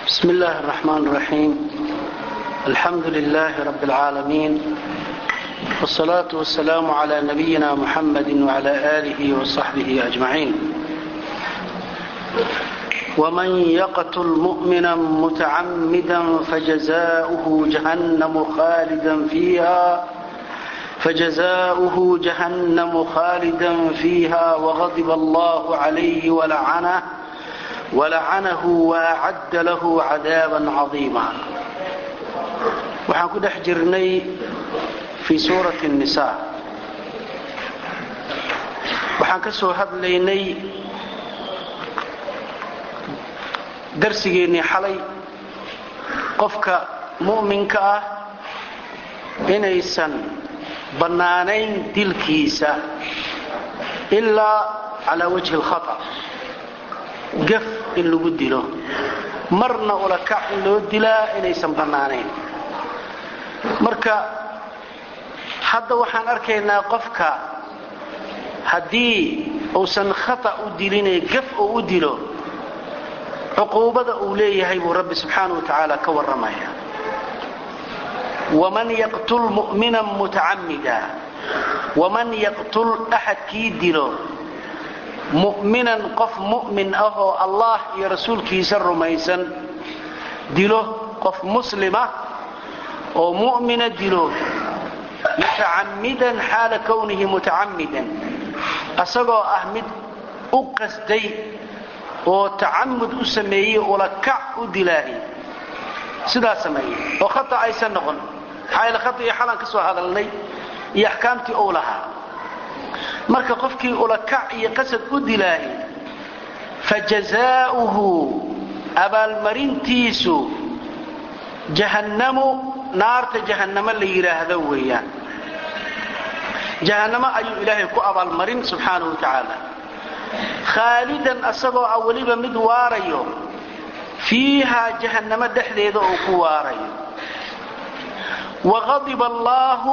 بسم الله الرحمن الرحيم. الحمد لله رب العالمين، والصلاة والسلام على نبينا محمد وعلى آله وصحبه أجمعين. ومن يقتل مؤمنا متعمدا فجزاؤه جهنم خالدا فيها وغضب الله عليه ولعنه وأعد له عذابا عظيما. waxaan ku dhex jirnay fi suurati النisaa. waxaan ka soo hadlaynay darsigeennii xalay qofka mu'minka ah inaysan bannaanayn dilkiisa ilaa calaa wajhi اlkhata, gaf in lagu dilo, marna ulakac in loo dilaa inaysan bannaanayn. marka hadda waxaan arkaynaa qofka haddii uusan khata u dilinee gaf uu u dilo, cuquubada uu leeyahay buu rabbi subxaanahu wa tacaala ka warramaya. waman yaqtul mu'minan mutacamida, waman yaqtul axadkii dilo mu'minan qof mu'min ah oo allah iyo rasuulkiisa rumaysan dilo, qof muslima oo mu'mina dilo, mutacammidan xaala kownihi mutacammidan, asagoo ah mid u qasday oo tacamud u sameeyey ulakac u dilaahi, sidaa sameeyey oo khata aysan noqon. maxaa yeele khata iyo xalaan ka soo hadalnay iyo axkaamtii ou lahaa. marka qofkii ulakac iyo qasad u dilaahi, fajazaa'uhu abaalmarintiisu jahannamu, naarta jahannamo la yidhaahdo weeyaan. jahannamo ayuu ilaahay ku abaalmarin subxaanahu wa tacaala, khaalidan asagoo ah weliba mid waarayo, fiihaa jahannamo dhexdeeda uu ku waarayo. waqadiba allaahu,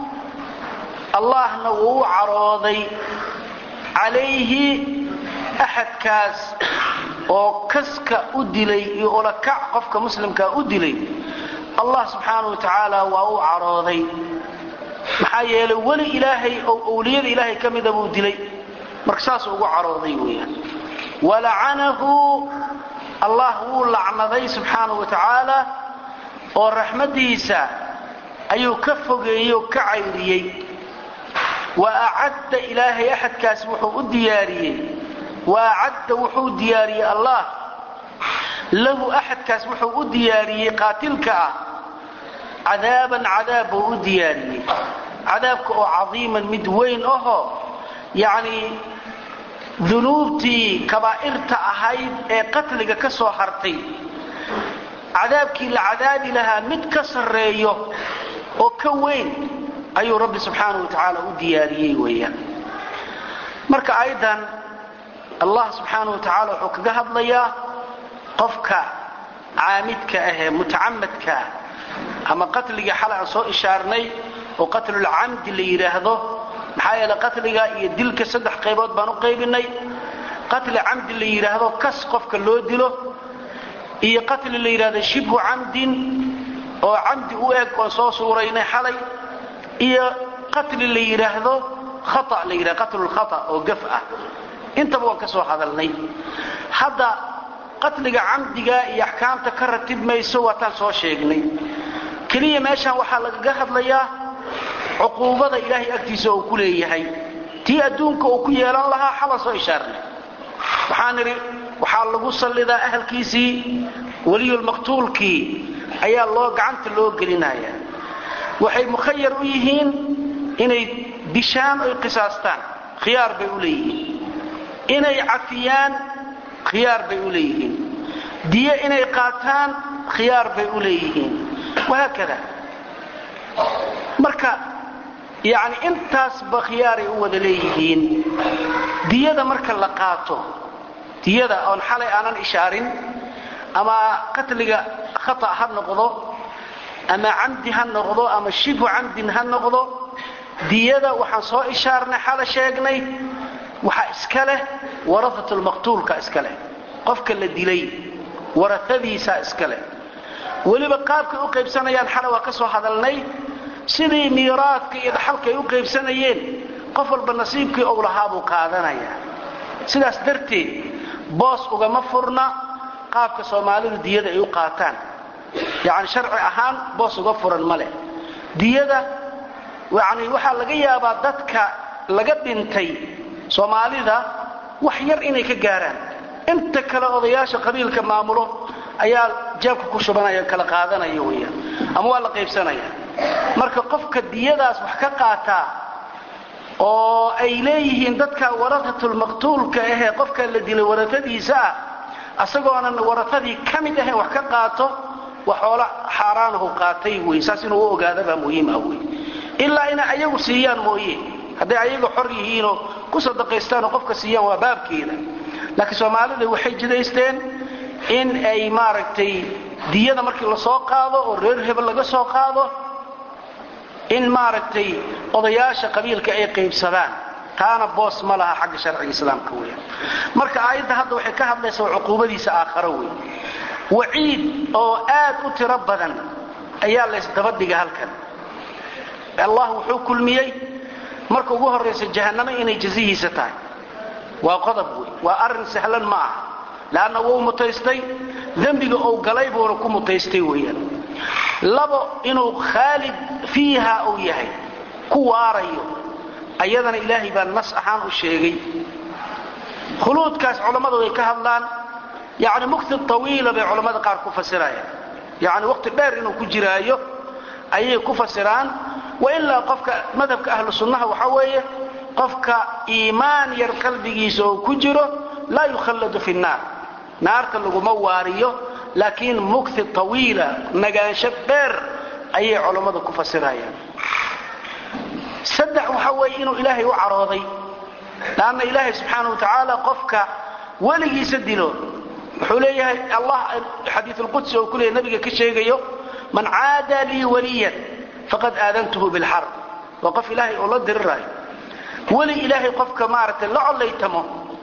allahna wuu carooday calayhi axadkaas oo kaska u dilay iyo ulakac qofka muslimkaa u dilay. allah subxaanahu wa tacaala waa u carooday, maxaa yeelay weli ilaahay oo owliyada ilaahay ka mida buu dilay, marka saasuu ugu carooday weeyaan. walacanahu, allah wuu lacnaday subxaanahu wa tacaala oo raxmadiisa ayuu ka fogeeyey oo ka cayriyey. wa acadda ilaahay axadkaas wuxuu u diyaariyey, wa acadda wuxuu diyaariyey allah lahu axadkaas wuxuu u diyaariyey qaatilka ah cadaaban cadaab buu u diyaariyey, cadaabka oo cadiiman mid weyn ahoo yacni dunuubtii kabaa'irta ahayd ee qatliga ka soo hartay cadaabkii la cadaabi lahaa mid ka sarreeyo oo ka weyn ayuu rabbi subxaanahu wa tacaala u diyaariyey weeyaan. marka aydan allah subxaanahu wa tacaala wuxuu kaga hadlayaa qofka caamidka ahee mutacamadka ama qatliga xalay aan soo ishaarnay oo qatlulcamdi la yidhaahdo. maxaa yeele qatliga iyo dilka saddex qaybood baan u qaybinay. qatli camdi la yidhaahdo kas qofka loo dilo, iyo qatli la yidhahdo shibhu camdin oo camdi u eg oon soo suuraynay xalay, iyo qatli la yidhaahdo khata la yidhahdo qatlulkhata oo gaf ah. intaba waan ka soo hadalnay. hadda qatliga camdiga iyo axkaamta ka ratib mayso waataan soo sheegnay. keliya meeshaan waxaa lagaga hadlayaa cuquubada ilaahay agtiisa uu ku leeyahay, tii adduunka uu ku yeelan lahaa xala soo ishaarnay. waxaan idhi waxaa lagu sallidaa ahalkiisii, weliyulmaqtuulkii ayaa gacanta loo gelinaya. waxay mukhayar u yihiin inay dishaan oy qisaastaan, khiyaar bay u leeyihiin. inay cafiyaan, khiyaar bay u leeyihiin. diye inay qaataan, khiyaar bay u leeyihiin. wahaakada. marka yacni intaasba khiyaaray u wada leeyihiin. diyada marka la qaato, diyada oon xalay aanan ishaarin, ama qatliga khata ha noqdo, ama camdi ha noqdo, ama shibhu camdin ha noqdo, diyada waxaan soo ishaarnay xala sheegnay waxaa iska leh warahatulmaqtuulka iska leh. qofka la dilay warahadiisa iskale waliba qaabka u qaybsanayaan xarawa ka soo hadalnay sidii miiraadka iyo dhaxalka ay u qaybsanayeen qof walba nasiibkii uu lahaa buu qaadanaya sidaas darteed boos ugama furna qaabka Soomaalidu diyada ay u qaataan yaani sharci ahaan boos uga furan male diyada yaani waxa laga yaabaa dadka laga dhintay Soomaalida wax yar inay ka gaaraan inta kala odayaasha qabiilka maamulo ayaa jaabka ku shubanaya kala qaadanaya weeyaan ama waa la qaybsanaya marka qofka diyadaas wax ka qaata oo ay leeyihiin dadka warahatul maqtuulka ah qofka la dilay warahadiisa asagoona warahadii kamid ah wax ka qaato waxoola xaraanahu qaatay weesaas inuu ogaado muhiim ah weey illa ina ayagu siiyaan mooyee haday ayagu xor yihiin oo ku sadaqaystaan qofka siiyaan waa baabkeeda laakiin Soomaalidu waxay jidaysteen in ay maaragtay diyada markii la soo qaado oo reer hebel laga soo qaado in maaragtay odayaasha qabiilka ay qaybsadaan taana boos ma laha xagga sharciga islaamka weeyaan marka aayadda hadda waxay ka hadlaysaa cuquubadiisa aakhiro weey waciid oo aad u tiro badan ayaa la isdaba dhiga halkan Allah wuxuu kulmiyay marka ugu horeysa jahannama inay jazihiisa tahay waa qodab weey waa arin sahlan ma aha laana wuu mutaystay dambiga oo galay buu ku mutaystay weeyaan labo inuu khaalid fiiha oo yahay ku waarayo ayadana ilaahi baa nas ahaan u sheegay khuluudkaas culimadu ay ka hadlaan yaani waqti tawiila bay culimada qaar ku fasirayaan yaani waqti dheer inuu ku jiraayo ayay ku fasiraan wa illa qofka madhabka ahlu sunnah waxa weeye qofka iimaan yar qalbigiisa oo ku jiro la yukhalladu fi an-nar naarta lagu ma waariyo laakiin waqti tawiila nagaansho dheer ayay culimadu ku fasirayaan saddex waxa weeye inuu ilaahay u carooday laana ilaahay subhanahu wa ta'ala qofka waligiisa dilo wuxuu leeyahay Allah hadith al-Quds oo kulay nabiga ka sheegayo man aada li waliyan faqad aadantuhu bil harb wa qaf ilaahay oo la diray wali ilaahay qofka maartay la colaytamo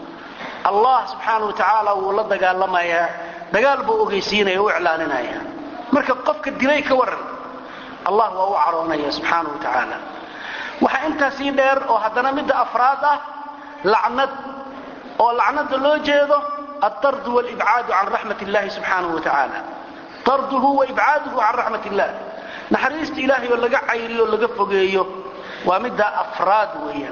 Allah subhanahu wa ta'ala uu la dagaalamaya dagaal buu ogeysiinaya oo iclaaninaya marka qofka dilay ka waran Allah waa u caroonaya subhanahu wa ta'ala waxa inta si dheer oo hadana mid afraad ah lacnad oo lacnada loo jeedo الطرد والإبعاد عن رحمة الله سبحانه وتعالى طرده وإبعاده عن رحمة الله نحريست إلهي ولا عيري ولا فوقيه ومدى أفراد وياه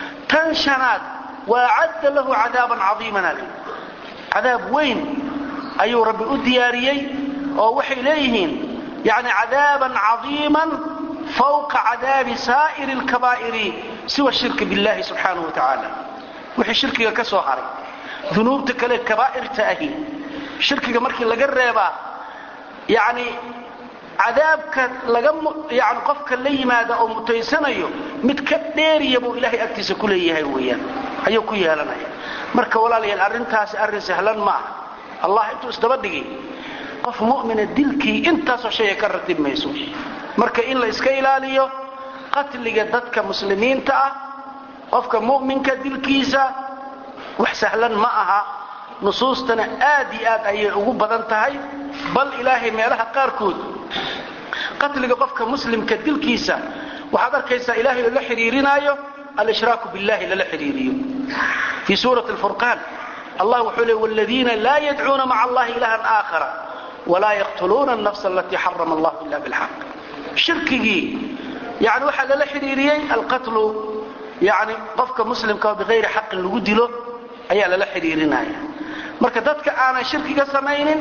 تنشنات وأعد له عذابا عظيما عليه عذاب وين أي رب الدياريين أو وحي إليهم يعني عذابا عظيما فوق عذاب سائر الكبائر سوى الشرك بالله سبحانه وتعالى وحي الشرك كسوهري ذنوبتك كله كبائر تأهي شركك مركي لغا ريبا يعني عذابك لغا يعني قفك لي ماذا او متيسنيو مid ka dheeriyabo ilaahay agtiisa ku leeyahay weeyaan ayu ku yeelanaya marka walaalayaal arintaas arin sahlan ma Allah intuu isdaba dhigay qof mu'min dilkii intaas oo shay ka ratib mayso marka in la iska ilaaliyo qatliga dadka muslimiinta ah qofka mu'minka dilkiisa wax sahlan ma aha nusuustana aadi aad ay ugu badan tahay bal ilaahay meelaha qaar kood qatliga qofka muslimka dilkiisa waxa arkaysa ilaahay la xiriirinayo al-ishraak billahi la xiriiriyo fi surah al-furqan Allah wuxuu walladina la yad'una ma'a Allah ilahan aakhara wala yaqtuluna an-nafs allati harrama Allah illa bil haqq shirkigi yani waxa la xiriiriyay al-qatl yani qofka muslimka bighayri haqq lagu dilo ayaa la xiriirinaya marka dadka aan shirkiga sameeynin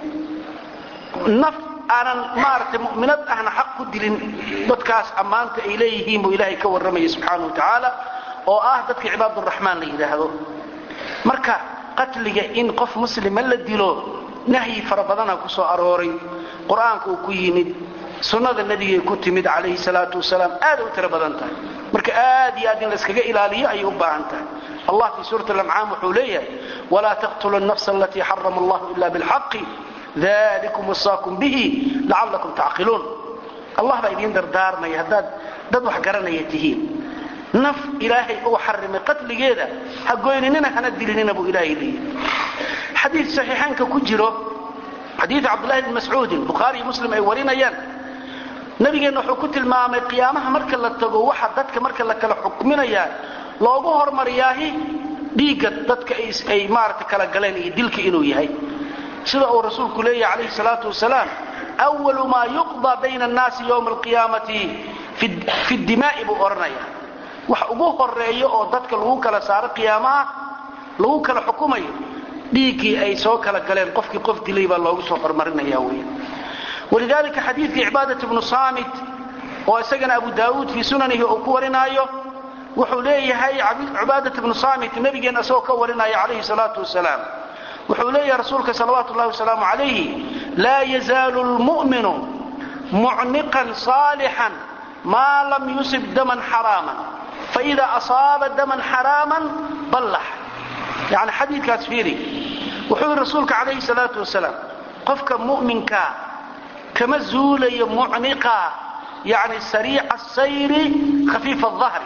naf aan maarta mu'minad ahna xaq ku dilin dadkaas amaanta ay leeyihiin buu ilaahay ka waramay subhanahu wa ta'ala oo ah dadka ibaadur rahmaan la yiraahdo marka qatliga in qof muslim la dilo nahyi farabadana ku soo arooray quraanku ku yimid sunnada nabiga ku timid kaleey salaatu wasalaam aad u tira badan tahay marka aad iyo aad in la iskaga ilaaliyo ay u baahan tahay الله في سورة الأنعام وحوليه ولا تقتلوا النفس التي حرم الله إلا بالحق ذلكم وصاكم به لعلكم تعقلون الله بأيدين دار ما يهداد دادوا حقرنا يتهين نف إلهي أو حرم قتل جيدا حقوين إننا هندي لنا أبو إلهي لي حديث صحيحان كجره حديث عبد الله بن مسعود البخاري مسلم أي ورينayaan nabigeena wuxuu ku tilmaamay qiyaamaha marka la tago waxa dadka marka la kala xukminayaa loogu hormariyaahi dhiiga dadka ay maarta kala galeen iyo dilka inuu yahay sida uu rasuulku leeyahay alayhi salatu wasalaam awwalu ma yuqda bayna an-nas yawm al-qiyamati fi ad-dima'i bu oranaya wax ugu horeeyo oo dadka lagu kala saaro qiyaamaha lagu kala xukumayo dhiigii ay soo kala galeen qofkii qof dilay baa loogu soo hormarinaya weey ولذلك حديث عبادة بن صامت وسجن أبو داود في سننه أكورنايه وحوليه هاي عبادة بن صامت النبي جن أسوك ورنايه عليه الصلاة والسلام وحوليه رسولك صلوات الله وسلامه عليه لا يزال المؤمن معنقا صالحا ما لم يصب دما حراما فإذا أصاب دما حراما بلح يعني حديث كاسفيري وحول رسولك عليه الصلاة والسلام قفك مؤمنك كما زولي معنقا يعني سريع السير خفيف الظهر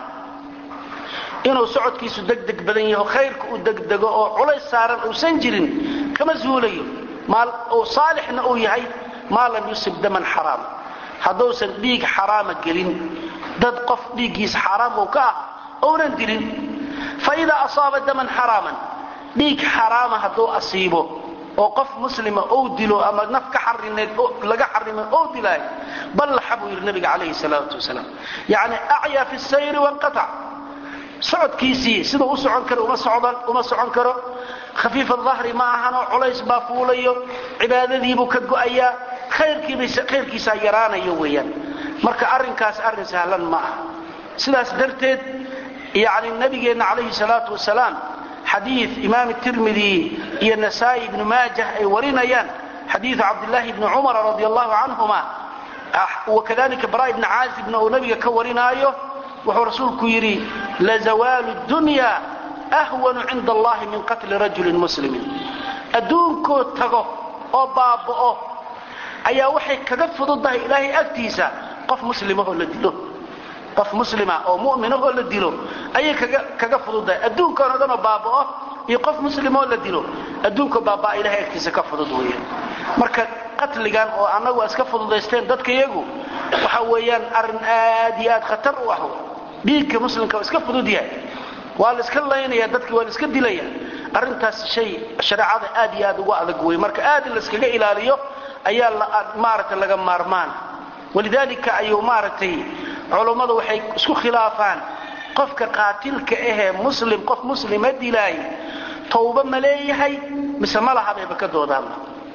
إنه سعود كيسو دقدق بدنيه خيرك ودقدق علي سارا أو سنجر كما زولي مال أو صالح نأوي هاي ما لم يصب دما حرام هدوسا ديك حرام قلين دد قف ديكيس حرام وكاه أو نندلين فإذا أصاب دما حراما ديك حرام هدو أصيبه oo qof muslima oo dilo ama naf ka xarineed oo laga xarimay oo dilay bal habu nabiga kaleey salaatu wasalaam yaani a'ya fi sayr wa qata' socodkiisi sida uu socon karo uma socon karo khafiif al-dhahr ma ahana culays ba fuulayo cibaadadii buu ka go'aya khayrkiisa yaraanayo weeyaan marka arrinkaas arrin sahlan ma aha sidaas darteed yaani nabigeena kaleey salaatu wasalaam حديث إمام الترمذي هي النسائي بن ماجه أي ورينيان حديث عبد الله بن عمر رضي الله عنهما وكذلك براء بن عازب بن نبي كورينايه وهو رسولك يري لزوال الدنيا أهون عند الله من قتل رجل مسلم أدونكو تغو أو بابو أيا وحي كغفض الله إلهي أكتيسا قف مسلمه لديه qof muslima oo mu'min ah oo la dilo ayay kaga fududay adduunka oo dhan baabao iyo qof muslim oo la dilo adduunka baabaa ilaahay agtiisa ka fudud weeyaan marka qatligan oo anagu iska fududeysteen dadka iyagu waxa weeyaan arin aad iyo aad khatar u ah dhiigga muslimka iska fudud yahay waa la iska leeyahay dadka waa la iska dilaya arintaas shay shariicada aad iyo aad ugu adag weey marka aad la iskaga ilaaliyo ayaa maaragtay laga maarmaan ولذلك أيو مارتي علماء waxay isku khilaafaan qofka qaatilka ah muslim qof muslim dilay tawba maleeyahay mise malaha bay ka doodaan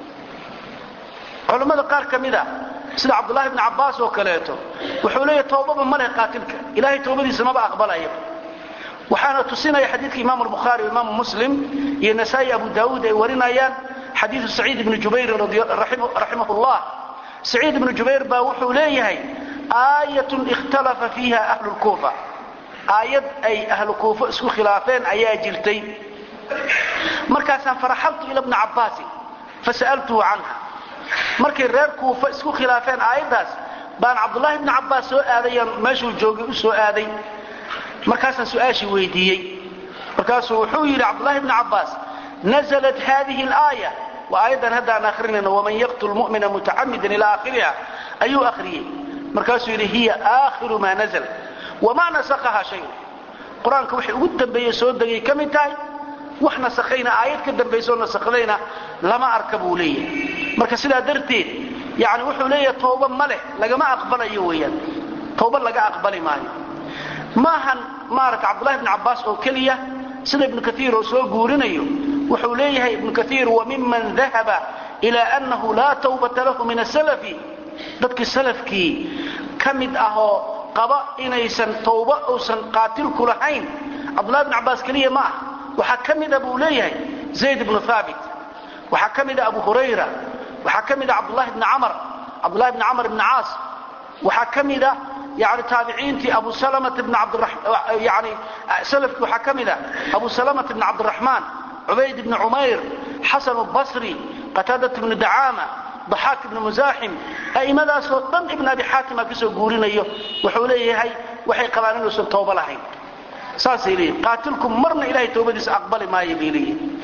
علماء qaar kamida sida Abdullah ibn Abbas oo kaleeto wuxuu leeyahay tawba ma leh qaatilka ilaahay tawbadiisa ma aqbalayo waxaana tusinaya xadiidka Imam al-Bukhari iyo Imam Muslim iyo Nasa'i Abu Dawud ay warinayaan xadiis Sa'id ibn Jubayr rahimahullah سعيد بن جبير باوحو ليه آية اختلف فيها أهل الكوفة آية أي أهل الكوفة اسكو خلافين أيا جلتي مركزا فرحلت إلى ابن عباس فسألته عنها مركز رير كوفة اسكو خلافين آية داس بان عبد الله بن عباس سؤالي ماشو الجوغي سؤالي مركزا سؤاشي ويديي مركزا وحوي لعبد الله بن عباس نزلت هذه الآية وأيضا هذا آخرين ومن يقتل المؤمن متعمدا إلى آخرها أي آخرين مركزه هي آخر ما نزل وما نسخها شيء قرآن كوحي قدام بيسود دقي كم انتهي وإحنا سخينا آيات قدام بيسود نسخلينا لما أركبوا لي مركز لا درتين يعني وحو لي توبة ملح لقى ما أقبل أيويا توبة لقى أقبل معي مارك عبد الله بن عباس أو كلية سيد ابن كثير وسوى قورنيو وحوليه ابن كثير وممن ذهب إلى أنه لا توبة له من السلف ذاتك السلف كي كمد أهو قضاء إنيسان توبة أوسان قاتل كلهين عبد الله بن عباس كلية معه وحكمد أبو ليه زيد بن ثابت وحكمد أبو هريرة وحكمد عبد الله بن عمر بن عاص وحكمد يعني تابعين أبو سلمة بن عبد الرحمن يعني سلف وحكمد أبو سلمة بن عبد الرحمن عبيد بن عمير حسن البصري قتادة بن دعامة ضحاك بن مزاحم أي ماذا سلطان ابن أبي حاتم كسو قولين أيه وحوليه هاي وحي قبانين وسن توبة لهين ساسي لي قاتلكم مرنا إلهي توبة ديس أقبل ما يبيلي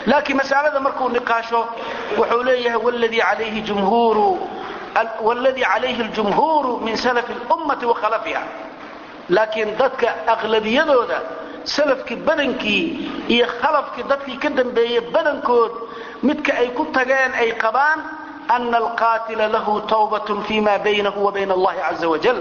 laakiin mas'alada markuu niqaasho wuxuu leeyahay والذي عليه الجمهور من سلف الأمة وخلفها لكن ضدك أغلبيتها سلفك بدنكي إيه خلفك ضدك كدن بي بدنكود متك أي كتغان أي قبان أن القاتل له توبة فيما بينه وبين الله عز وجل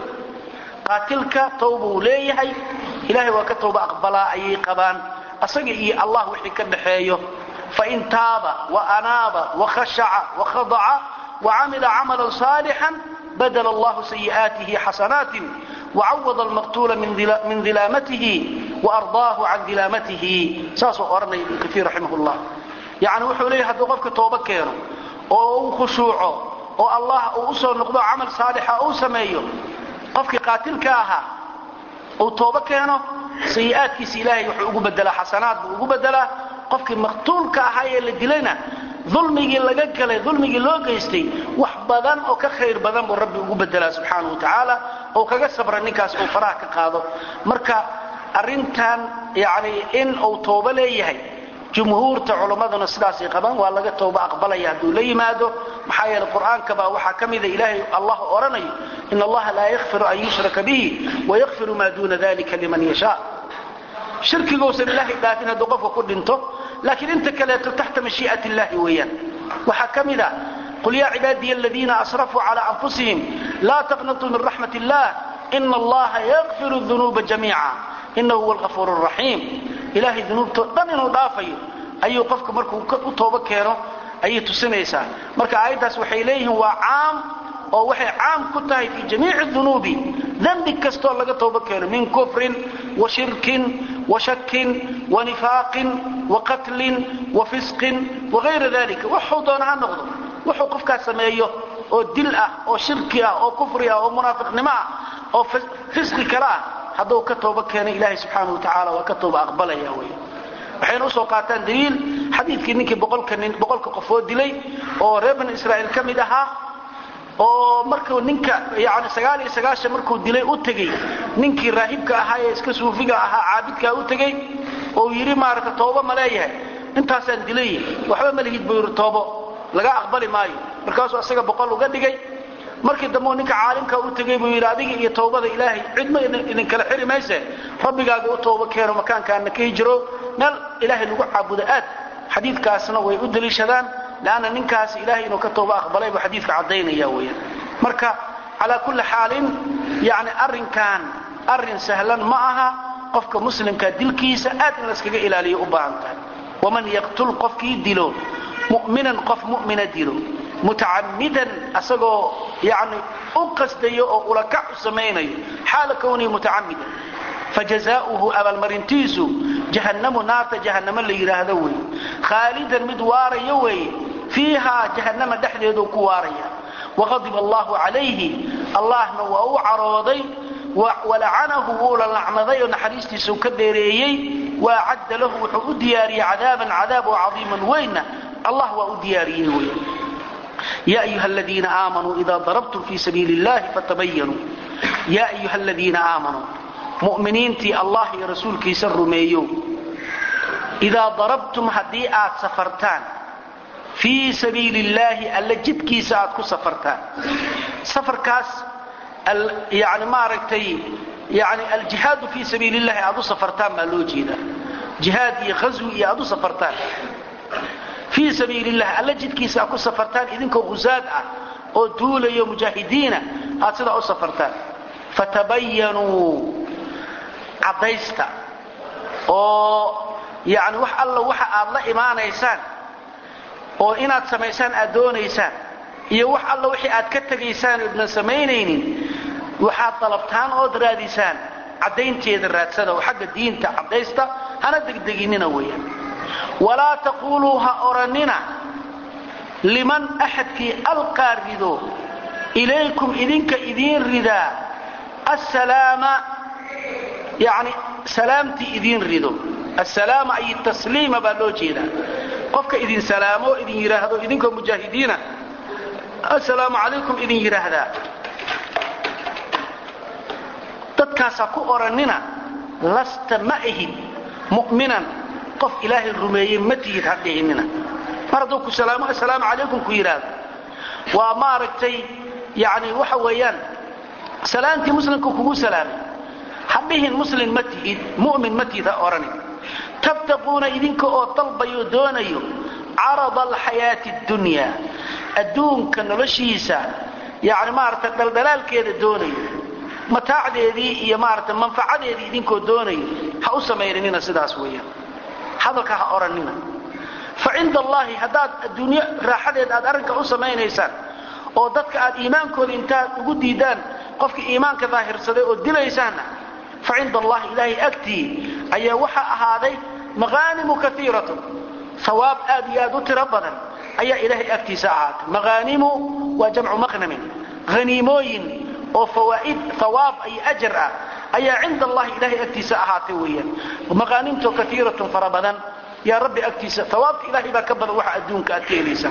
قاتلك توبه ليه إلهي وكتوب أقبلا أي قبان أصدقي الله وحي كدحيه فإن تاب وأناب وخشع وخضع وعمل عملا صالحا بدل الله سيئاته حسنات وعوض المقتول من ظلامته وأرضاه عن ظلامته ساسو أرني ابن كثير رحمه الله يعني وحو ليه هدو قفك توبة كينو أو خشوعه أو الله أو أسر نقضى عمل صالح أو سميه قفك قاتلك أها أو توبة كينو سيئاتك سيلاهي وحو بدلا حسنات وحو بدلا قفك مقتولك أها اللي دلينا ظلمي laga galay ظلمي loo geystay wax badan oo ka khayr badan buu rabbi ugu bedelaa subhanahu wa ta'ala oo kaga sabra ninkaas oo faraha ka qaado marka arintan yaani in uu tooba leeyahay jumhuurta culimaduna sidaas ay qabaan waa laga tooba aqbalaya haduu la yimaado maxaa yeelay quraanka baa waxa kamida ilaahay Allah oranayo in Allah la yaghfiru an yushraka bihi wa yaghfiru ma duna dhalika liman yasha shirkiga oo ilaahay dhaafin haduu qofka ku dhinto لكن انت كليت تحت مشيئة الله وياه وحكمنا قل يا عبادي الذين أسرفوا على أنفسهم لا تقنطوا من رحمة الله إن الله يغفر الذنوب جميعا إنه هو الغفور الرحيم إلهي ذنوب تؤمن وضافي أي قفك مركو توبة كيرو أي تسنيسا مركا آياتاس وحي إليه وعام أو وحي عام كتاهي في جميع الذنوب ذنبك كستو لغا توبة كيرو من كفر وشرك وشك ونفاق وقتل وفسق وغير ذلك وحوضنا نغضب وحقفك سميه او دلء او شرك او كفر او منافق نما او فسق كراه هذا كتوبه كان الله سبحانه وتعالى وكتوبه اقبل يا وي waxay noo soo qaataan daliil xadiidkii ninkii boqolka qofood dilay oo reer bani Israa'iil kamid ahaa oo markuu ninka yaani 99 markuu dilay u tagay ninkii raahibka ahaa ee iska suufiga ahaa caabidka u tagay oo yiri maarka tooba ma leeyahay intaasaan dilay waxba ma lihid buu toobo laga aqbali maayo markaas asaga boqol uga dhigay markii dambe ninka caalimka u tagay buu yiri adiga iyo toobada ilaahay cid ma idin kala xiri mayse rabbigaaga u tooba keeno makaankaana ka hijro meel ilaahay lagu caabudo aad xadiidkaasna way u daliishadaan laana ninkaas ilaahay inuu ka tooba aqbalay buu xadiidka cadeynaya weeyaan marka ala kulli xaalin yaani arrin sahlan ma aha qofka muslimka dilkiisa aad in la iskaga ilaaliyo u baahan tahay waman yaqtul qofkii dilo mu'minan qof mu'mina dilo متعمدا اسغو يعني اقصديو او لك سمينيو حال كوني متعمدا فجزاؤه ابا المرنتيسو جهنم نار جهنم اللي يراهدو خالدا مدوار يوي فيها جهنم دحديدو كواريا وغضب الله عليه الله نو عروضي ولعنه ولعنذي ونحريستي سو كديريي وعد له دياري عذابا عذاب عظيما وين الله ودياريه وين يا أيها الذين آمنوا إذا ضربتم في سبيل الله فتبينوا يا أيها الذين آمنوا مؤمنين تي الله يا رسول كي سر ميو إذا ضربتم هديئات سفرتان في سبيل الله ألا جد كي ساعتكو سفرتان سفر كاس يعني ما ركتي يعني الجهاد في سبيل الله أدو سفرتان ما لوجينا جهادي غزوي أدو سفرتان في سبيل الله ألا جد كيسا أكو سفرتان إذنكو غزاد أو دولة يا مجاهدين أتصدع أو سفرتان فتبينوا عضيستا أو يعني وح الله إيمان إيسان أو إنات سميسان أدون إيسان إيا وح الله وحي أدكتك إيسان ابن سمينين وحا طلبتان أو دراديسان عدين تيد الرادسة وحق الدين تعضيستا هنا دقدقيننا ويا ولا تقولوها أرننا لمن أحدك ألقى الردو إليكم إذنك إذين ردا السلام يعني سلامتي إذين ردو السلام أي التسليم بالوجينا قفك إذن سلامو إذن يراهدو إذنكم مجاهدين السلام عليكم إذن يراهدا تتكاسكو أرننا لست مأهد مؤمنا qof ilaahay rumeeyay ma tiid hadhiinina maradu ku salaamo assalaamu alaykum ku yiraahdo waa maaragtay yaani waxa weeyaan salaanti muslimku kugu salaamay hadhiin muslim ma tiid mu'min ma tiid orani tabtaquna idinka oo talbayo doonayo arad alhayati ad-dunya adduunka noloshiisa yaani maaragtay daldalaalkeeda doonayo mataacdeedii iyo maaragtay manfacadeedii idinka doonayo ha u sameeynina sidaas weeyaan hadalka ha oranina fa inda allah hadad adduunyo raaxadeed aad arinka u sameeynaysan oo dadka aad iimaankooda intaad ugu diidaan qofka iimaanka daahirsaday oo dilaysana fa inda allah ilaahi akti ayaa waxa ahaaday maghaanimu kathiiratu ثواب آدياد تربنا أي إلهي أكتي ساعات مغانم وجمع مغنم غنيموين وفوائد ثواب أي أجر أي عند الله إلهي أكتي ساعات ويا ومغانمته كثيرة فربنا يا ربي أكتي ثواب إلهي بكبر وحا أدونك أكتي ليسا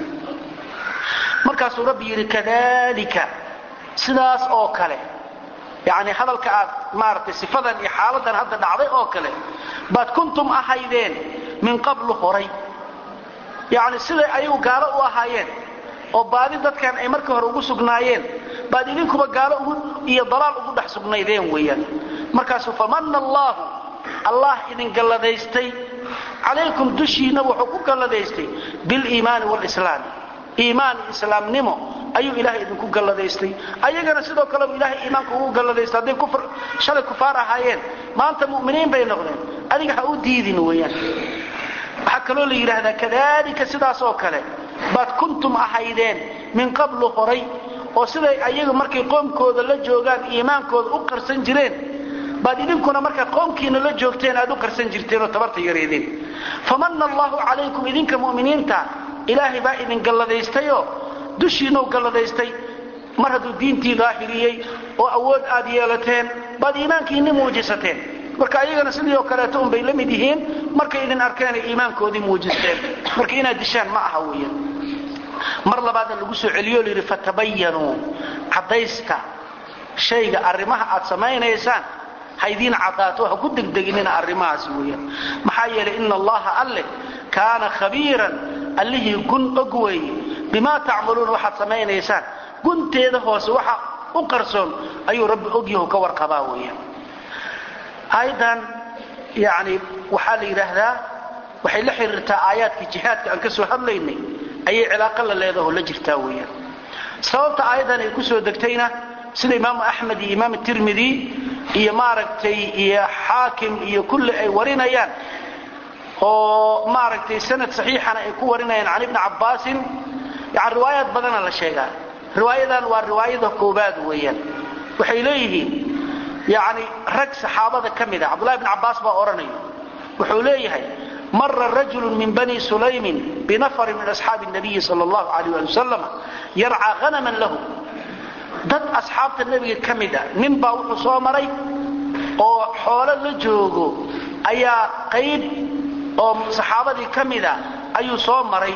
مركز ربي كذلك سلاس أوكله يعني هذا الكعاد مارت صفة إحالة هذا دعوة أوكله بات كنتم أحيدين من قبل هري يعني sida ay u gaalo u ahaayeen oo baadi dadkan ay markii hore ugu sugnaayeen baad idinkuba gaalo iyo dalaal ugu dhax sugnaydeen weeyaan markaas famanna Allah idin galladaystay alaykum dushiina wuxuu ku galladaystay bil iimaan wal islaam iimaan islaamnimo ayuu ilaahay idinku galladaystay ayagana sidoo kale ilaahay iimaanku ugu galladaystay haday kufr shalay kufaar ahaayeen maanta muuminiin bay noqdeen adiga ha u diidin weeyaan حكلوا لي هذا كذلك سداس oo kale baad kuntum ahaydeen min qablu horay oo siday ayaga markay qoomkooda la joogan iimaankooda u qarsan jireen baad idinkuna marka qoomkiina la joogteen aad u qarsan jirteen oo tabarta yareedeen famanna Allahu alaykum idinka muuminiinta ilaahi baa idin galladaystay dushiina u galladaystay mar haduu diintii daahiriyay oo awood aad yeelateen baad iimaankiina muujisateen marka ayagana sidii oo kale toon bay la mid yihiin markay idin arkeen iimaankoodii muujisteen marka inaad dishaan ma aha weeyaan mar labaad lagu soo celiyo leeyahay fatabayanu cadaysta shayga arimaha aad sameeynaysan haydin cadaato ha ku degdeginina arimahaas weeyaan maxaa yeelay in allaha alle kaana khabiiran allihi kun ogway bima ta'maluna waxa sameeynaysan gunteeda hoose waxa u qarsoon ayuu rabbi ogyahay ka warqabaa weeyaan أيضا يعني وحال يرهدا وحيل حرتا آيات الجهاد كأن كسو هذليني أي علاقة لله ولا جرتاوية صوت أيضا يكسو دكتينا سيد إمام أحمد إمام الترمذي هي ماركتي هي حاكم هي كل أي ورينيان وماركتي سنة صحيحة يكون ورينيان عن ابن عباس يعني روايات بدنا للشيء رواية والرواية كوباد ويان وحيليه يعني رج صحابه كميده عبد الله بن عباس با اورني وحوليه مر الرجل من بني سليم بنفر من اصحاب النبي صلى الله عليه وسلم يرعى غنما له ضد اصحاب النبي كميده من با و سو مري او xoolo la joogo ayaa qayb oo saxaabadii kamida ayuu soo maray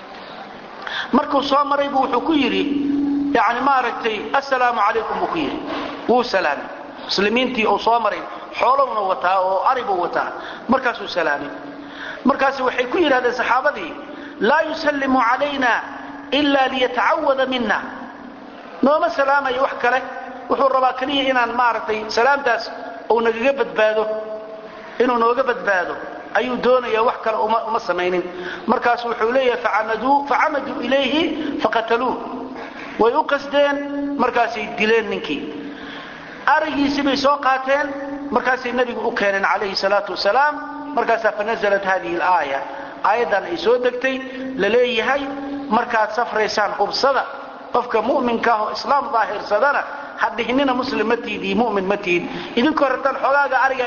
markuu soo maray wuxuu ku yiri yaani ma aragtay assalaamu alaykum ku yiri wa salaam muslimiintii oo soo maray xoolowna wataa oo aribu wataa markaasuu salaamay markaas waxay ku yiraahdeen saxaabadii la yusallimu alayna illa liyata'awwada minna nooma salaamay wax kale wuxuu rabaa kaliya inaan maartay salaamtaas oo naga badbaado inuu nooga badbaado ayuu doonayaa wax kale uma sameeynin markaas wuxuu leeyahay fa'amadu ilayhi faqataluhu way u qasdeen markaas ay dileen ninkii arigiisi bay soo qaateen markaas ay nabigu u keeneen kaleey salaatu wasalaam markaas fanazalat hadhihi al-aaya ayadan ay soo degtay la leeyahay markaad safreysaan hubsada qofka muuminka ah oo islaam daahirsadana hadhiinina muslimatiidii muumin matiid idin kortaan xogaaga ariga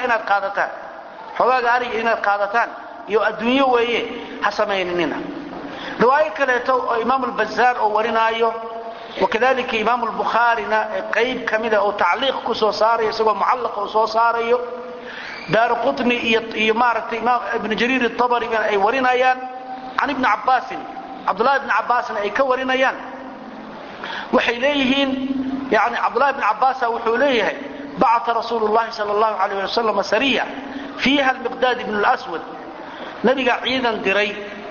inaad qaadataan iyo adduunyo weeye ha sameeynina riwaayad kale oo imaam al-bazzar oo warinaayo وكذلك إمام البخاري قيب كمده أو تعليق كسو صاري سوى معلق وسو صاري دار قطني إمارة إمام ابن جرير الطبري أي ورينيان عن ابن عباس عبد الله بن عباس أي كورينيان وحيليهن يعني عبد الله بن عباس وحوليه بعث رسول الله صلى الله عليه وسلم سرية فيها المقداد بن الأسود nabiga ciidan diray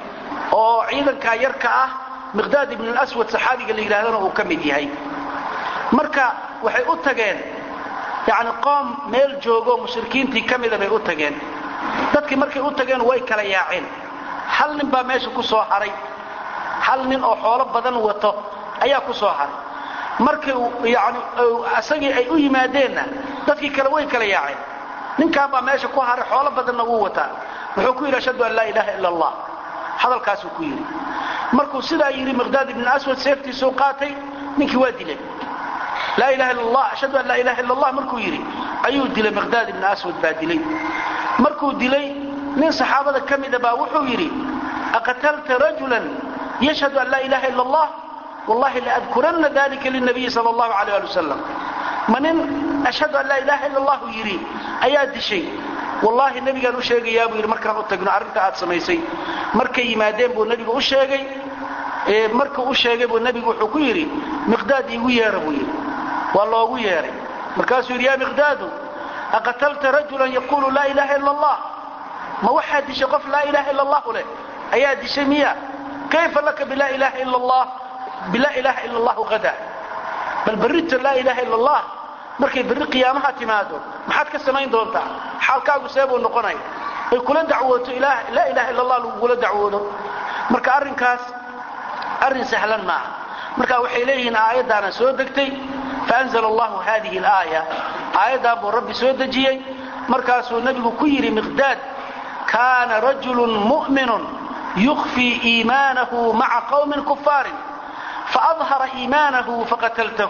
oo ciidanka yarka ah miqdaad ibn al-aswad saxaabiga la yiraahdana uu kamid yahay marka waxay u tageen yaani qoom meel joogo mushrikiintii kamida bay u tageen dadkii markay u tageen way kala yaaceen hal nin baa meesha ku soo haray hal nin oo xoolo badan wato ayaa ku soo haray markii yaani asagii ay u yimaadeenna dadkii kale way kala yaaceen ninka baa meesha ku haray xoolo badanna uu wataa wuxuu ku yiri ashhadu an la ilaha illa allah hadalkaas uu ku yiri markuu sidaa yiri miqdaad ibn aswad seeftiisu qaatay ninkii waa dilay la ilaha illa allah ashhadu an la ilaha illa allah markuu yiri ayuu dilay miqdaad ibn aswad baa dilay markuu dilay nin saxaabada kamida baa wuxuu yiri aqatalta rajulan yashhadu an la ilaha illa allah wallahi la adkuranna dhalika lin nabiy sallallahu alayhi wa sallam manin ashhadu an la ilaha illa allah yiri ayaa dishay wallahi nabiga uu sheegay buu yiri markaan u tagno arinta aad sameysay markay yimaadeen buu nabiga u sheegay marka uu sheegay buu nabiga wuxuu ku yiri miqdaad igu yeero buu yiri waa loogu yeeray markaasuu yiri ya miqdaad aqatalta rajulan yaqulu la ilaha illa allah ma waxa dishay qof la ilaha illa allah leh ayaa dishay miya kayfa laka bila ilaha illa allah bila ilaha illa allah qada bal barita la ilaha illa allah markay bari qiyaamaha timaado maxaad ka samayn doontaa xaalkaagu seebuu noqonay ay kula dacwooto ilaah la ilaha illa allah lagu kula dacwoodo marka arrinkaas arrin sahlan ma marka waxay leeyihiin aayadana soo degtay faanzala allah hadhihi al-aaya aayada buu rabbi soo dejiyay markaasuu nabigu ku yiri miqdaad kana rajulun mu'minun yukhfi iimanahu ma'a qaumin kuffarin فأظهر إيمانه فقتلته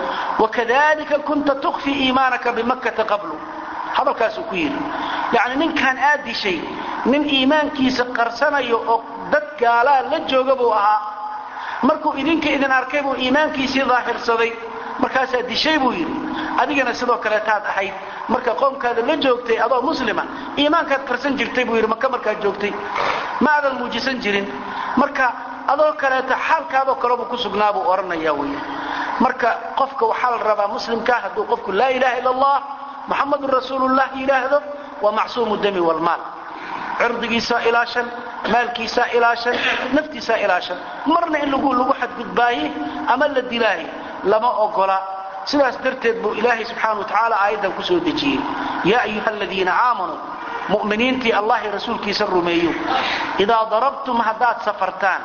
وكذلك كنت تخفي إيمانك بمكة قبله هذا كاسوكير يعني من كان آدي شيء من إيمان كيس قرسنا يؤدد قالا لجوغبوها مركو إذنك إذن أركبوا إيمان كيس ظاهر صدي مركاس آدي شيء بوير أدينا سيدو كالاتات أحيد مركا قوم كذا لجوغتي أضو مسلمة إيمان كاد قرسن جرتي بوير مكا مركا جوغتي ما هذا الموجسن جرين مركا adoo kaleeta xaalkaado kale ku sugnaa buu oranaya weey marka qofka waxa la rabaa muslimka haduu qofku la ilaaha illa allah muhammadur rasuulullah ilaahdo wa ma'suumu dami wal maal irdigiisa ilaashan maalkiisa ilaashan naftiisa ilaashan marna in lagu xadgudbaayi ama la dilaahi lama ogola sidaas darteed buu ilaahi subhanahu wa ta'ala aayadan ku soo dejiyay ya ayyuhalladheena aamanu mu'miniinti allah rasuulkiisa rumeeyo ida darabtum hadat safartan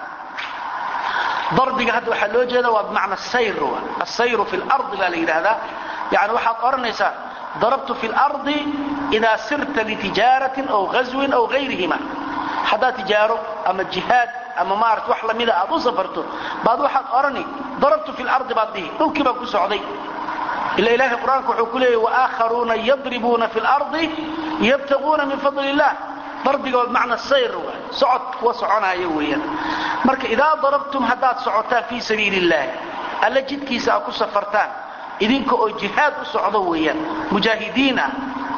ضربك هذا waxa loo jeedaa waa macna السير في الارض لا لهذا يعني waxaad oranaysaa ضربت في الارض اذا سرت لتجاره او غزو او غيرهما hada tijaaro ama jihad ama maart wax lamida aad u safarto baad waxaad orani ضربت في الارض baadii dhulkii baa ku socday ila ilaahi quraanku wuxuu ku leeyahay wa akharuna yadribuna في الارض يبتغون من فضل الله ضربك بمعنى السير صعد وصعنايا ويان marka ida darabtum hadat socota fi sabilillah alla jidkiisa ku safartaan idinka oo jihad u socdo weeyaan mujaahidiina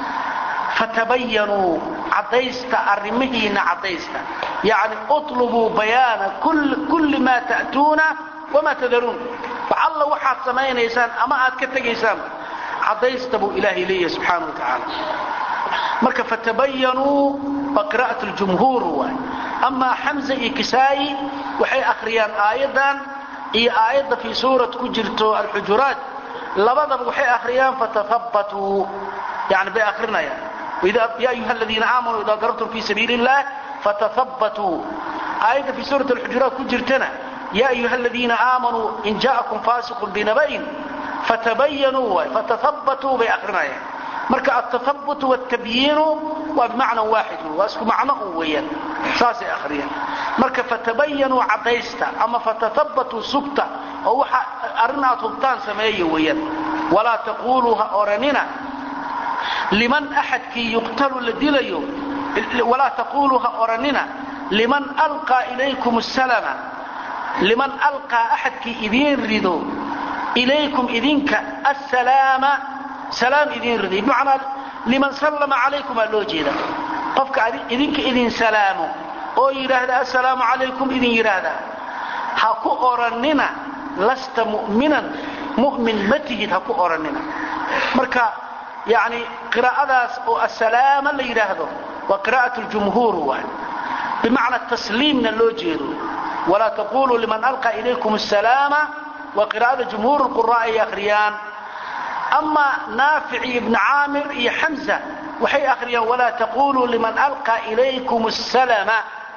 fatabayyanu adaysta arimihiina adaysta yaani utlubu bayana kull ma ta'tuna wama tadrun fa'alla waxaad sameeynaysan ama aad ka tageysaan adaysta buu ilaahi leeyahay subhanahu wa ta'ala marka fatabayyanu qira'at al-jumhur wa أما حمزة إكسائي وحي أخريان آيضا إي آيضا في سورة كجرتو الحجرات لبضا وحي أخريان فتثبتوا يعني بأخرنا يعني وإذا يا أيها الذين آمنوا إذا ضربتم في سبيل الله فتثبتوا آيضا في سورة الحجرات كجرتنا يا أيها الذين آمنوا إن جاءكم فاسق بنبأ فتبينوا فتثبتوا بأخرنا يعني marka at-tathabbut wa at-tabyin wa bima'na wahid wa isku macna weeyaan saasi akhriyan marka fatabayyanu adaysta ama fatathabbatu sukta oo waxa arinaad hubtaan sameeyo weeyaan wala taquluha oranina liman ahadki yuqtalu ladilayo wala taquluha oranina liman alqa ilaykum as-salama liman alqa ahadki idin rido ilaykum idinka as-salama سلام إذن رضي بمعنى لمن سلم عليكم اللوجيدا قفك إذن سلامه أو يرهد السلام عليكم إذن يرهد هكو أورننا لست مؤمنا مؤمن متجد هكو أورننا مركا يعني قراءة السلام اللي يرهده وقراءة الجمهور بمعنى التسليم نلوجيرو ولا تقولوا لمن ألقى إليكم السلام وقراءة جمهور القراء يا أخريان أما نافع بن عامر يا حمزة وحي أخريان ولا تقولوا لمن ألقى إليكم السلام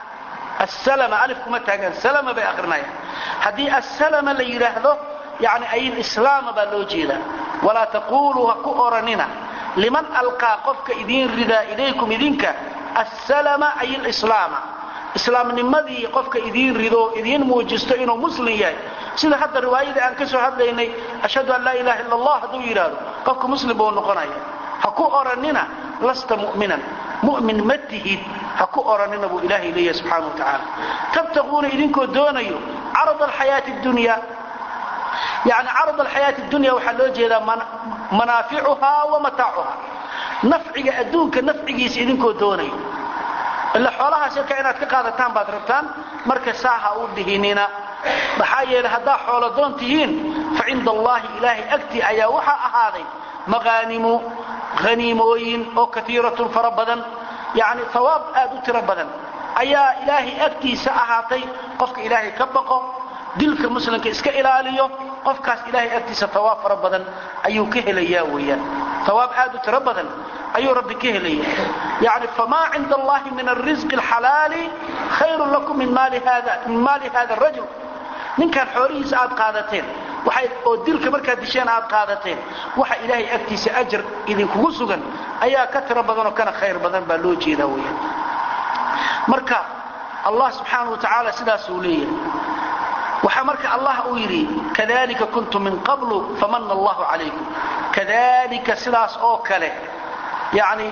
السلام ألفكم التاقن السلام بآخرنا هذه السلام اللي يرهده يعني أي الإسلام بالوجيرة ولا تقولوا كؤرننا لمن ألقى قفك إذين ردا إليكم إذينك السلام أي الإسلام إسلام نمذي قفك إذين ردو إذين موجستو إنه مسلم ياي سيدة حتى الرواية أن كسو حتى إني أشهد أن لا إله إلا الله دو يرادو قفك مسلم بونقنايا هكو أرننا لست مؤمنا مؤمن مته هكو أرننا بو إلهي لي سبحانه وتعالى تبتغون إذنكو دونيو عرض الحياة الدنيا يعني عرض الحياة الدنيا وحلوجه إلى منافعها ومتاعها نفعي أدونك نفعي سيدنكو دونيو إلا حولها سيكا إنات كقادتان بادربتان مركز ساحة أودهينينا بحايا لهدا حول دونتهين فعند الله إلهي أكتي أيا وحا أهاذي مغانم غنيموين أو كثيرة فربدا يعني ثواب آدو تربدا أيا إلهي أكتي سأهاتي قفك إلهي كبقه دلك مسلمك إسكا إلاليو قفكاس إلهي أكتي ثواب فربدا أيو كهليا ويا ثواب آدو تربدا أيو ربي كهليا يعني فما عند الله من الرزق الحلال خير لكم من مال هذا الرجل من كان حوريه ساعد قادتين waxay oo dilka marka disheen aad qaadateen waxa ilaahay agtiisa ajr idin kugu sugan ayaa ka tira badan oo kana khayr badan baa loo jeedaa weeyaan marka Allah subhanahu wa ta'ala sidaas uu leeyahay waxa marka Allah uu yiri kadalika kuntum min qablu famanna Allahu alaykum kadalika sidaas oo kale yaani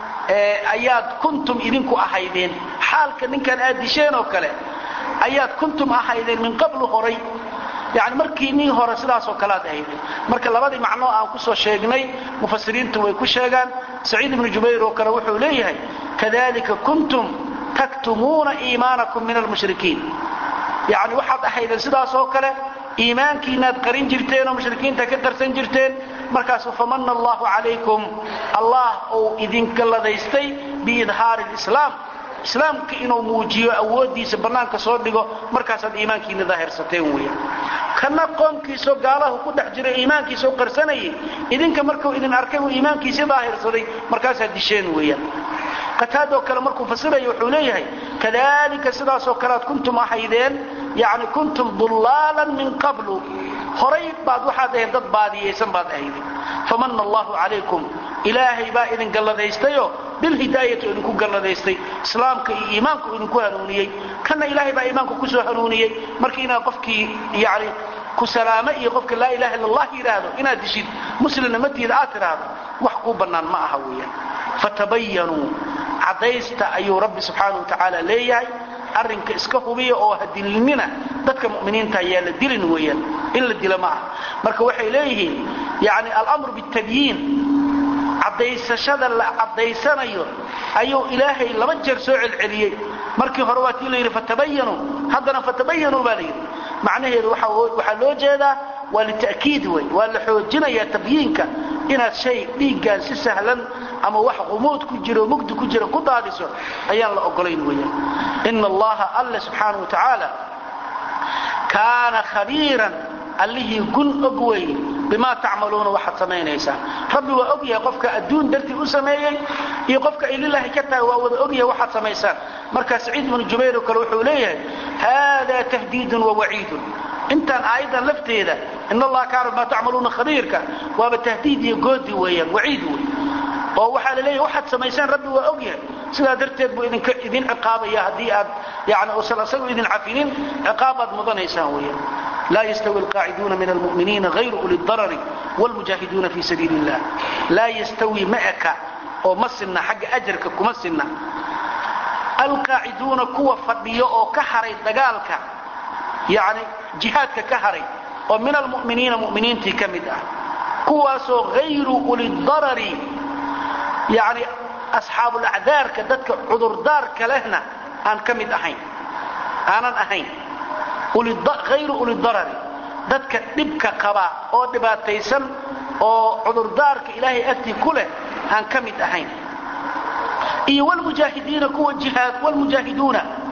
ayaad kuntum idinku ahaydeen xaalka ninkan aad disheen oo kale ayaad kuntum ahaydeen min qablu horay يعني markii nin hore sidaas oo kala ahaydeen marka labadii macno aan ku soo sheegnay mufassiriintu way ku sheegaan Saciid ibn Jubayr oo kale wuxuu leeyahay kadalika kuntum taktumuna iimaanakum min al-mushrikeen يعني waxaad ahaydeen sidaas oo kale iimaankiina qarin jirteen oo mushrikiinta ka darsan jirteen markaas famanna Allahu alaykum Allah oo idin kalladaystay bi idhaar al-islam islaamka inuu muujiyo awoodiisa banaanka soo dhigo markaas aad iimaankiina daahirsateen weeyaan kana qoonkiisa gaalaha ku dhex jira iimaankiisa qarsanayay idinka markuu idin arkay uu iimaankiisa daahirsaday markaas aad disheen weeyaan qataado kale markuu fasirayo wuxuu leeyahay kadalika sidaas oo kale aad kuntum ahaydeen يعني كنتم ضلالا من قبل خريب بعد واحد dad baadiyeysan baad ahaydeen famanna Allahu alaykum ilaahi baa idin galladaystayo bil hidaayatu idinku galladaystay islaamka iyo iimaanku idinku hanuuniyay kana ilaahi baa iimaanku ku soo hanuuniyay markiina qofkii yaani ku salaama iyo qofka la ilaaha illa Allah yiraahdo inaad dishid muslimnimadiida aad tiraahdo wax ku banaan ma aha weeyaan fatabayyanu cadaysta ayu rabbi subhanahu wa ta'ala leeyahay arrinka iska hubiyo oo hadilnina dadka muuminiinta ayaa la dilin weeyaan illa dilama marka waxay leeyihiin yaani al-amr bit-tabyin cadaysashada la cadaysanayo ayuu ilaahay laba jeer soo celceliyay markii hore waa tii la yiri fatabayyanu hadana fatabayyanu baa macnaheedu waxa loo jeedaa wal ta'kiid wala xoojinaya tabyinka inaad shay dhiigan si sahlan ama wax qumuud ku jiro mugdi ku jiro ku daadiso ayaan la ogolayn weeyaan inna allaha alla subhanahu wa ta'ala kana khabiran allihi kun ogway bima ta'maluna wa hasameynaysa rabbi wa ogya qofka adduun darti u sameeyay iyo qofka ilaahi ka taa waa wada ogya waxa sameeysan marka Saciid ibn Jubayr kale wuxuu leeyahay hada tahdiidun wa wa'iidun intan aydan lafteeda in allah kaana ma ta'maluna khabiirka wa tahdiid iyo goodi weeyaan wa'iid oo waxa la leeyahay waxa sameeysan rabbi waa ogyahay sida darteed buu idin ciqaabaya hadii aad yaani asagu idin cafinin ciqaabad mudanaysan weeyaan لا يستوي القاعدون من المؤمنين غير أولي الضرر والمجاهدون في سبيل الله لا يستوي معك أو مسنا حق أجرك كمسنا القاعدون كوا فضيو أو كحري دقالك يعني جهادك كحري ومن المؤمنين مؤمنين تكمدا كوا سو غير أولي الضرر يعني أصحاب الأعذار كدتك عذر دار كلهنا أن كمد أحين أنا أحين غير أولي الضرر dadka dibka qaba oo dhibaataysan oo cudur daarka ilaahay agti kule aan kamid ahayn iyo wal mujaahidiina kuwa jihaad wal mujaahiduna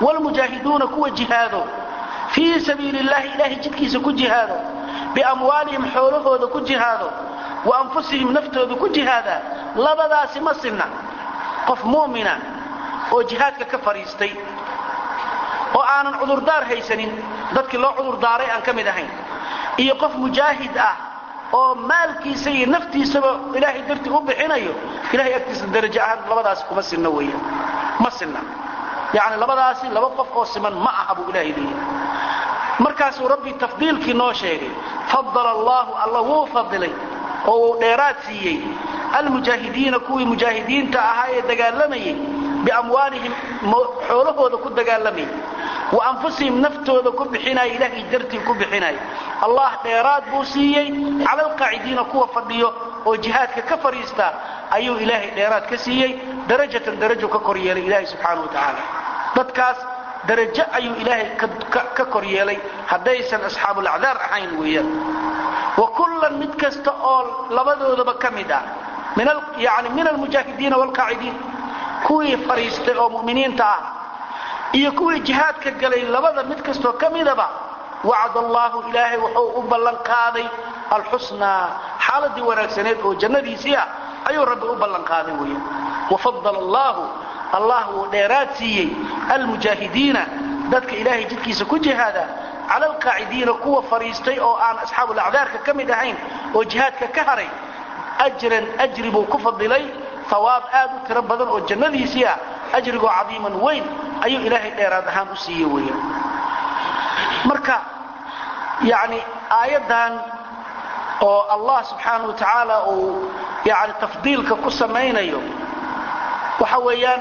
والمجاهدون كوا جهاده في سبيل الله إلهي جدكيس كو جهاده بأموالهم حولهooda ku jihaado وأنفسهم naftooda ku jihaada labadaasi ma sinna qof muumina oo jihaadka ka fariistay oo aanan cudur daar haysanin dadkii loo cudur daaray aan kamid ahayn iyo qof mujaahid ah oo maalkiisa iyo naftiisaba ilaahay darti u bixinayo ilaahay agtiisa darajo ahaan labadaasi kuma sinna weeyaan ma sinna yaani labadaasi laba qof oo siman ma aha buu ilaahay leeyahay markaas uu rabbi tafdiilkii noo sheegay faddala allah wuu fadilay oo dheeraad siiyay almujaahidiina kuwii mujaahidiinta ahaa ee dagaalamayay biamwaalihim xoolahooda ku dagaalamay wa anfusihim naftooda ku bixinay ilaahay dartii ku bixinay allah dheeraad buu siiyay cala alqaacidiina kuwa fadhiyo oo jihaadka ka fariista ayuu ilaahay dheeraad ka siiyay darajo ka kor yeelay ilaahay subxaanahu wa ta'ala dadkaas darajo ayuu ilaahay ka kor yeelay hadaysan asxaabul a'daar ahayn weeyaan wa kullan mid kasta oo labadoodaba kamida min almujaahidiina walqaacidiin kuwii fariistay oo mu'miniinta ah iyo kuwii jihaadka galay labada mid kasta oo kamidaba wa'ada Allahu ilaahay wuxuu u ballan qaaday alhusna xaaladii wanaagsaneed oo jannadiisa ayuu rabbi u ballan qaaday weeyaan wa faddala Allah dheeraad siiyay almujaahidiina dadka ilaahay jidkiisa ku jihaada على القاعدين قوة فريستي أو أن أصحاب الأعذار كمد هين وجهاد كهري أجربوا كفضلي ثواب آدو تربضا والجنة سيا أجربوا عظيما وين أي إلهي إرادهان أسيوية مركا يعني آياتان الله سبحانه وتعالى يعني تفضيلك كسمين يوم وحويان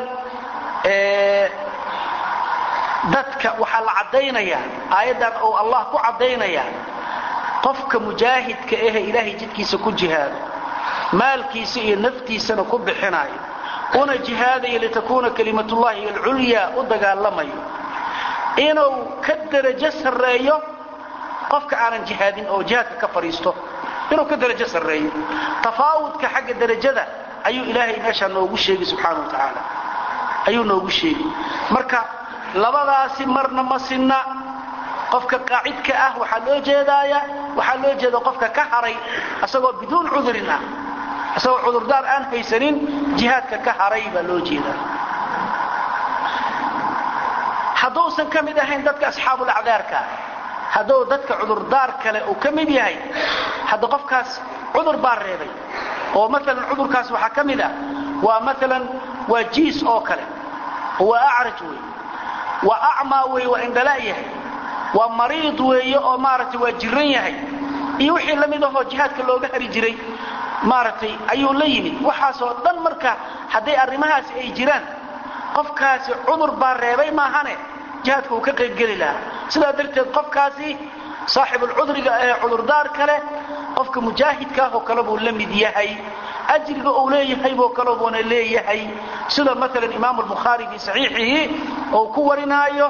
dadka waxa la cadeynaya aayadan oo Allah ku cadeynaya qofka mujaahidka ah ilaahay jidkiisa ku jihaado maalkiisa iyo naftiisana ku bixinayo una jihaadayo litakuna kalimatullahi al-ulya u dagaalamayo inuu ka darajo sareeyo qofka aan jihaadin oo jihaadka ka fariisto inuu ka darajo sareeyo tafaawudka xagga darajada ayuu ilaahay meesha noogu sheegay subhanahu wa ta'ala ayuu noogu sheegay marka labadaasi marna ma sinna qofka qaacidka ah waxa loo jeedaa qofka ka haray asagoo biduun cudrin ah asagoo cudur daar aan haysanin jihaadka ka haray baa loo jeedaa haddoosan kamid ahayn dadka asxaabul a'daarka haddoo dadka cudur daar kale uu kamid yahay hadda qofkaas cudur baa reebay oo mesela cudurkaas waxa kamid ah waa jiis oo kale waa a'raj وأعمى وإن دلائه ومريض أو مارتي وجريه يوحي لمده جهاد كله هري جري مارتي أيو ليمي وحاسو دن مركا حدي أرمهاس أي جيران قفكاس عذر باريبي ما هاني جهادك وكقيب قليلا سلا درت قفكاسي صاحب العذر عذر دار كله قفك مجاهد كاهو كلبو لمديهي أجرق أوليه بو كلبون إليه سلا مثلا إمام البخاري في صحيحه أو كورنايه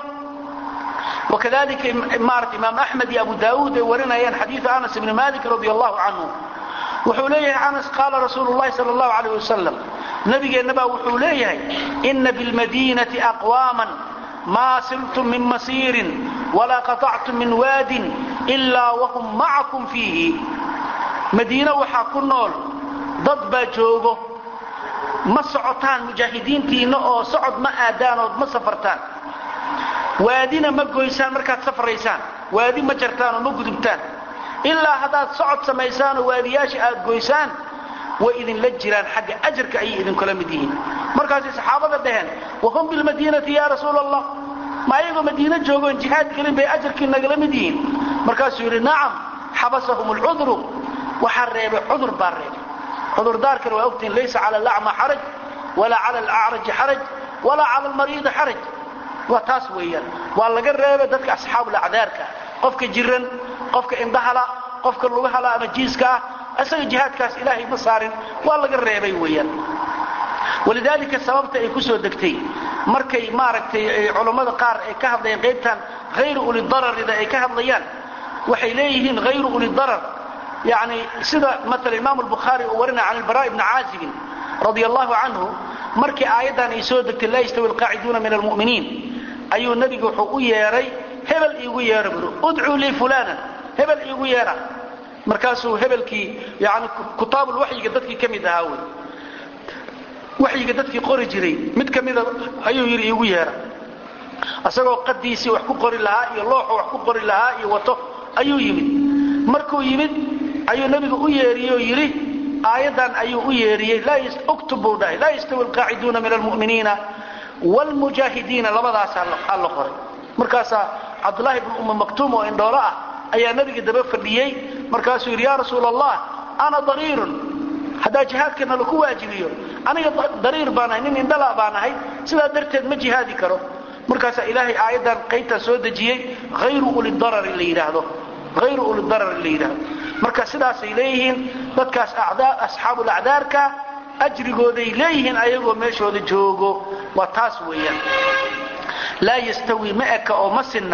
وكذلك إمام أحمد أبو داود ورنايان حديث أنس بن مالك رضي الله عنه وحوليه أنس قال رسول الله صلى الله عليه وسلم نبي النبا وحوليه إن بالمدينة أقواما ما سلتم من مسير ولا قطعتم من واد إلا وهم معكم فيه مدينة وحاكم نول ضد جوجو ما سعطان مجاهدين تينا أو سعد ما آدان أو ما سفرتان وادينا ما قويسان مركات سفريسان وادي ما جرتان وما قدبتان إلا هذا سعد سميسان وادياش آد قويسان وإذن لجران حق أجرك أي إذن كل مدين مركز الصحابة دهن وهم بالمدينة يا رسول الله ما يقول مدينة جوجون جهاد كلم بأجرك النقل مدين مركز يقول نعم حبسهم العذر وحرب عذر بارب عذر دار كانوا وقتين ليس على الأعمى حرج ولا على الأعرج حرج ولا على المريض حرج وتاسويا والله قرب ذلك أصحاب الأعذار قفك جرن قفك اندهلا قفك اللغهلا أما جيسك أسأل جهاد كاس إلهي مصار والله قرب ويا ولذلك السبب تأكسوا الدكتي مركي ماركتي علماء قار كهف ضيان قيبتان غير أولي الضرر إذا كهف ضيان وحيليهن غير أولي الضرر يعني سيدا مثل الإمام البخاري ورنا عن البراء بن عازب رضي الله عنه مركي آيادا يسودك لا يستوي القاعدون من المؤمنين ayuu nabigu wuxuu u yeeray hebel iigu yeera buu ud'u li fulana hebel iigu yeera markaasuu hebelkii yaani kitaabul wahyiga dadkii kamid ahaa way wahyiga dadkii qori jiray mid kamid ayuu yiri iigu yeera asagoo qadiisi wax ku qori lahaa iyo looxo wax ku qori lahaa iyo wato ayuu yimid markuu yimid ayuu nabigu u yeeriyo yiri aayadan ayuu u yeeriyay la yaktubu la yastawi alqaa'iduuna min almu'miniina والمجاهدين labadaas alla qoray markaas Abdullah ibn Maktum oo indhoolo ah ayaa nabiga daba fadhiyay markaas uu ya rasuulallah ana dariir hada jihadkana lagu waajibiyo aniga dariir baan nin indhala baan ahay sida darteed ma jihaadi karo markaas ilaahay aayadan qaybta soo dajiyay ghayru ul darar la yiraahdo ghayru ul darar la yiraahdo marka sidaas ay leeyihiin dadkaas a'daa ashaabul a'daarka ajrigooday leeyihiin ayagoo meeshooda joogo wa taas weeyaan la yastawi ma'aka oo masna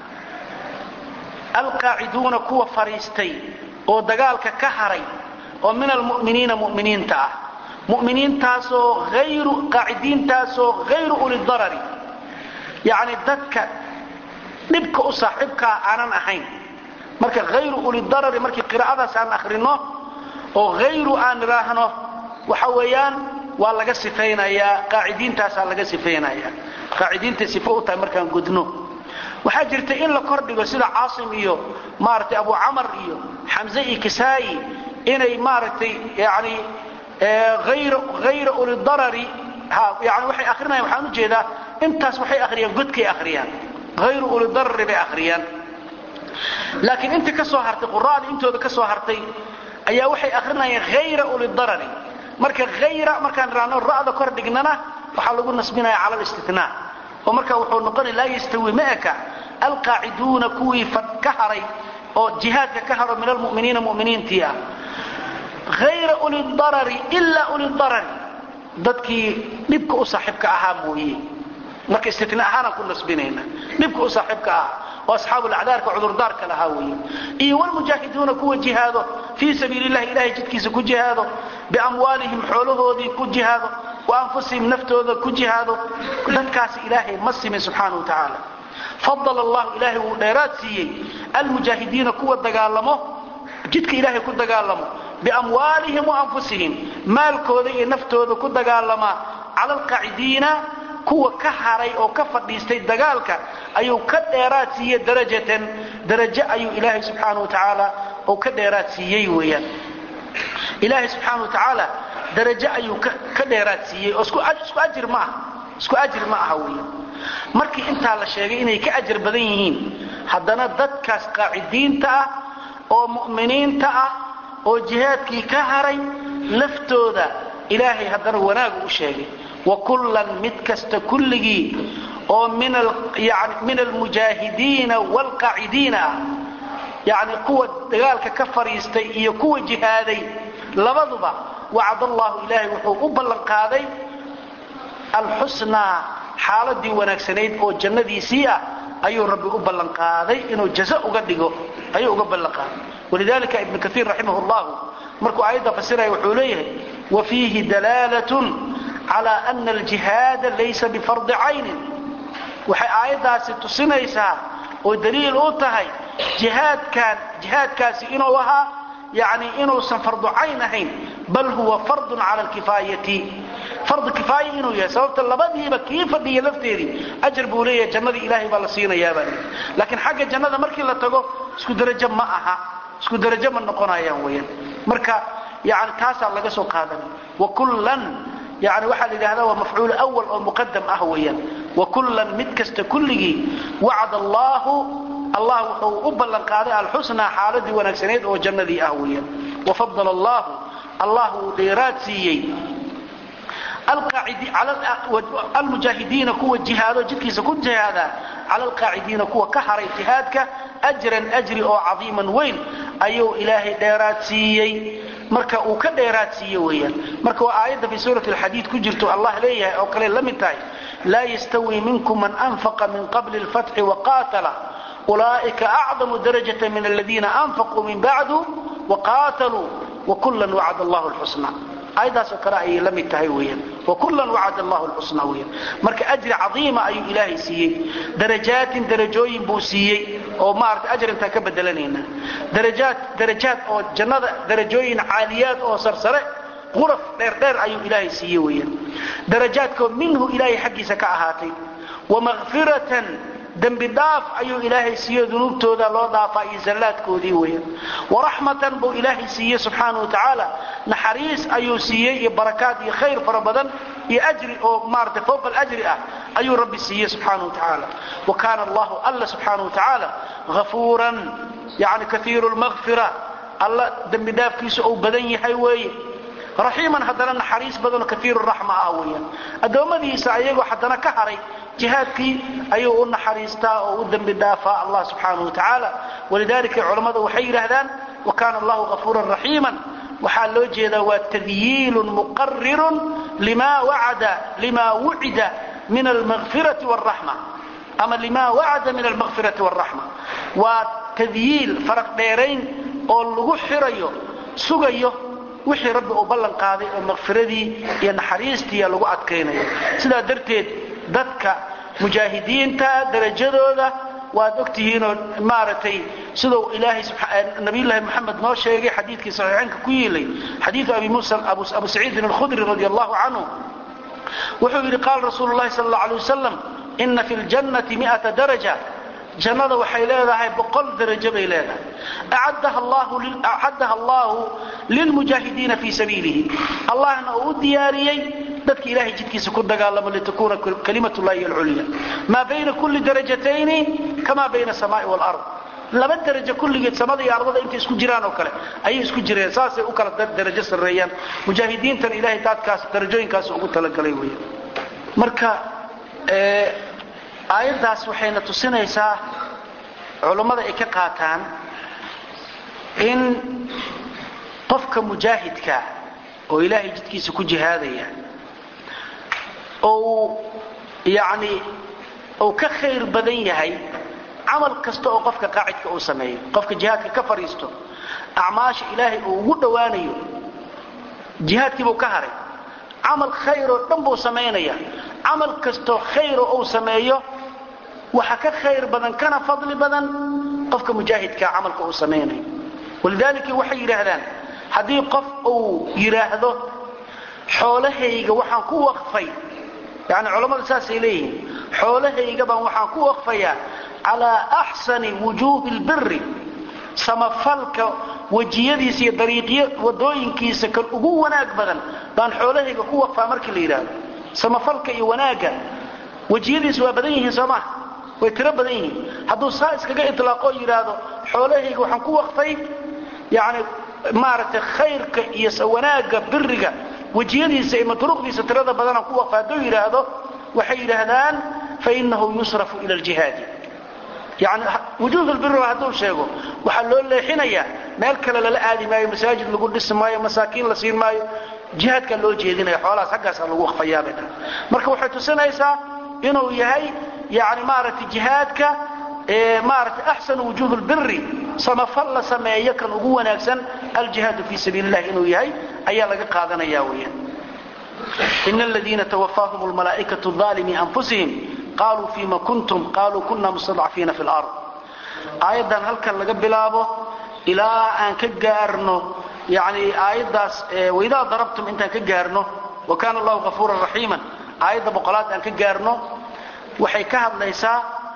alqaa'iduuna kuwa fariistay oo dagaalka ka haray oo min almu'miniina mu'miniinta mu'miniintaasoo ghayru qaa'idiintaasoo ghayru ul darari yaani dadka dibka u saaxibka aanan ahayn marka ghayru ul darari markii qiraa'adaas aan akhrino oo ghayru aan raahno waxa weeyaan waa laga sifeynaya qaa'idiintaas laga sifeynaya qaa'idiinta sifo u tahay markaan gudno waxa jirta in la kordhigo sida Aasim iyo maartay Abu Amr iyo Hamza iyo Kisai inay maartay yaani ghayr ul darari ha yaani waxay akhrinaayaan waxaan u jeedaa intaas waxay akhriyaan gudkay akhriyaan ghayr ul darari bay akhriyaan laakiin inta ka soo hartay quraa'ada intooda ka soo hartay ayaa waxay akhrinaayaan ghayr ul darari marka ghayra markaan raano raada kor dhignana waxa lagu nasbinaya cala istithnaa oo marka wuxuu noqon la yastawi ma'aka alqaa'iduuna kuwi fakaharay oo jihadka ka haro min almu'miniina mu'miniintiya ghayra ul darari illa ul darari dadkii dibka u saaxibka ahaa mooyee marka istithnaa ahaan ku nasbinayna dibka u saaxibka ah واصحاب الاعذار كعذر دار كلهاوي اي والمجاهدون كو جهاده في سبيل الله الهي جدكيس كو جهاده باموالهم حولهودي كو جهاده وانفسهم نفتوده كو جهاده دكاس الهي مسم سبحانه وتعالى فضل الله الهي وديراتي المجاهدين كو دغالمو جدك الهي كو دغالمو باموالهم وانفسهم مالكودي نفتوده كو دغالما على القاعدين kuwa ka haray oo ka fadhiistay dagaalka ayuu ka dheeraadsiiyay darajo ayuu ilaahay subhanahu wa ta'ala oo ka dheeraadsiiyay weeyaan ilaahay subhanahu wa ta'ala darajo ayuu ka dheeraadsiiyay oo isku ajir ma aha weeyaan markii inta la sheegay inay ka ajir badan yihiin haddana dadkaas qaa'idiinta ah oo mu'miniinta ah oo jihaadkii ka haray laftooda ilaahay haddana wanaag u sheegay وكلا متكست كلغي او من المجاهدين والقاعدين يعني قوه دغالك كفريستي iyo kuwa jihaaday labaduba wa'ad Allah ilaahi wuxuu u ballan qaaday al-husna xaaladii wanaagsaneed oo jannadiisii ah ayuu rabbi u ballan qaaday inuu jaza uga dhigo ayuu uga ballan qaaday walidalika ibn kathir rahimahullah markuu aayada fasiray wuxuu leeyahay wa fihi dalalatun على أن الجهاد ليس بفرض عين وحي آياتها ستسنيسها ودليل أوتهي جهاد كاسي إنه وها يعني إنه سنفرض عينهين بل هو فرض على الكفاية فرض كفاية إنه يسوبت اللبادي كيف دي لفتيري أجر بولية جنة إلهي بالسينة يا بني لكن حق الجنة مركي لا تقو اسكو درجة معها اسكو درجة من نقونا يا وين مركا يعني تاسع لغا سو قادم وكلا يعني واحد هذا هو مفعول أول أو مقدم أهويا وكلا متكست كله وعد الله أبلغ قاضي الحسنى حالدي ونكسنيد وجندي أهويا وفضل الله ديرات سيئي القاعدين على المجاهدين كوا الجهاد جدكيس كن جهادا على القاعدين كوا كحر اجتهادك أجري أو عظيما وين أيو إلهي ديرات سيئي marka uu ka dheeraadsiyo weeyaan marka waa aayada fi suurati al-hadid ku jirto Allah leeyahay oo kale lamid tahay la yastawi minkum man anfaqa min qabl al-fath wa qatala ulaa'ika a'zamu darajatan min alladhina anfaqu min ba'du wa qatalu wa kullan wa'ada Allahu al-husna aayadaas oo kale ay lamid tahay weeyaan وكلا وعد الله الحسنى وين marka ajri عظيمه ay ilaahay siiyay darajaatin darajooyin buu siiyay oo maarta ajr inta ka bedelanayna darajaat oo jannada darajooyin caaliyaad oo sarsare غرف dheer ayuu ilaahay siiyay weeyaan darajaadko minhu ilaahay xaqiisa ka ahaatay ومغفرة dambi dhaaf ayuu ilaahay siiyay dunuubtooda loo dhaafaa iyo zallaadkoodii weeyaan warahmatan buu ilaahay siiyay subhanahu wa ta'ala naxariis ayuu siiyay iyo barakaad iyo khayr fara badan iyo ajri oo maarta fawq al-ajri ah ayuu rabbi siiyay subhanahu wa ta'ala wa kana allah alla subhanahu wa ta'ala ghafuran yani kathirul maghfira alla dambi dhaafkiisu oo badan yahay weey rahiman hadana naxariis badan kathirur rahma ah weeyaan adoomadiisa ayagoo hadana ka haray جهادكي أيو أن حريستا أو أدن بالدافع الله سبحانه وتعالى ولذلك علماء وحير هذان وكان الله غفورا رحيما وحال وجه وتذييل مقرر لما وعد من المغفرة والرحمة أما لما وعد من المغفرة والرحمة وتذييل فرق ديرين أو حريو سقيو وحي رب أبلن قاضي المغفرة دي ينحريستي يلغو أدكيني سيدا درتيد dadka mujaahidiinta darajadooda waad ogtihiin maaratay sidoo ilaahay nabiyullah muhammad noo sheegay xadiidkii saxiixanka ku yeelay xadiis abi musa abu sa'id al-khudri radiyallahu anhu wuxuu yiri qaal rasuulullaahi sallallahu alayhi wasallam inna fil jannati 100 daraja jannada waxay leedahay 100 darajo bay leedahay a'addaha allah lil mujaahidiin fi sabiilihi allahna uu diyaariyay dadka ilaahay jidkiisa ku dagaalamo li takuna kalimatullahi al-ulya ma bayna kulli darajatayn kama bayna samaa'i wal ard laba darajo kulligeed samada iyo ardada inta isku jiraan oo kale ay isku jireen saasay u kala darajo sareeyaan mujaahidiintan ilaahay dadkaas darajooyinkaas ugu talagalay weeyaan marka aayadaas waxayna tusinaysaa culimada ay ka qaataan in qofka mujaahidka oo ilaahay jidkiisa ku jihaadaya oo يعني oo ka khayr badan yahay amal kasta oo qofka qaacidka uu sameeyo qofka jihadka ka fariisto a'maash ilaahay oo ugu dhawaanayo jihadkii buu ka haray amal khayr oo dhan buu sameeynaya amal kasta khayr oo sameeyo waxa ka khayr badan kana fadli badan qofka mujaahidka amalka uu sameeyay walidalika waxay yiraahdaan hadii qof uu yiraahdo xoolahayga waxaan ku waqfay يعني علماء الأساس إليه حوله يجبان وحاكو أخفيا على أحسن وجوه البر سمفلك وجيدي سي طريقية ودوين كيسا كالأقوة وناك بدن بان حوله يجبان أخفى مركي الإيران سمفلك وناك وجيدي سوى بديه سماه ويترب بديه حدو سائس كجاء إطلاقه يرادو حوله يجبان أخفي يعني مارت خيرك يسوناك برك وجيديسا إما طرقديسا ترى بدنا قوة فادو يراهدو waxay yiraahdaan fa innahu yusrafu ila al-jihad yani wujuud al-birr haduu sheego waxa loo leexinaya meel kale la aadi maayo masaajid lagu dhismaayo masaakiin la siin maayo jihadka loo jeedinayo xoolaas xaqaas lagu waqfayaabay marka waxay tusinaysaa inuu yahay yani maarati jihadka maarati ahsan wujuud al-birr sama falla sameeyo kan ugu wanaagsan al-jihad fi sabilillah inuu yahay ayaa laga qaadanaya weeyaan إن الذين توفاهم الملائكة الظالمين أنفسهم قالوا فيما كنتم قالوا كنا مستضعفين في الأرض أيضا هل كان لقبلابه إلى أن كجارنه يعني أيضا وإذا ضربتم أنت كجارنه وكان الله غفورا رحيما أيضا بقولات أن كجارنه وحيكها ليس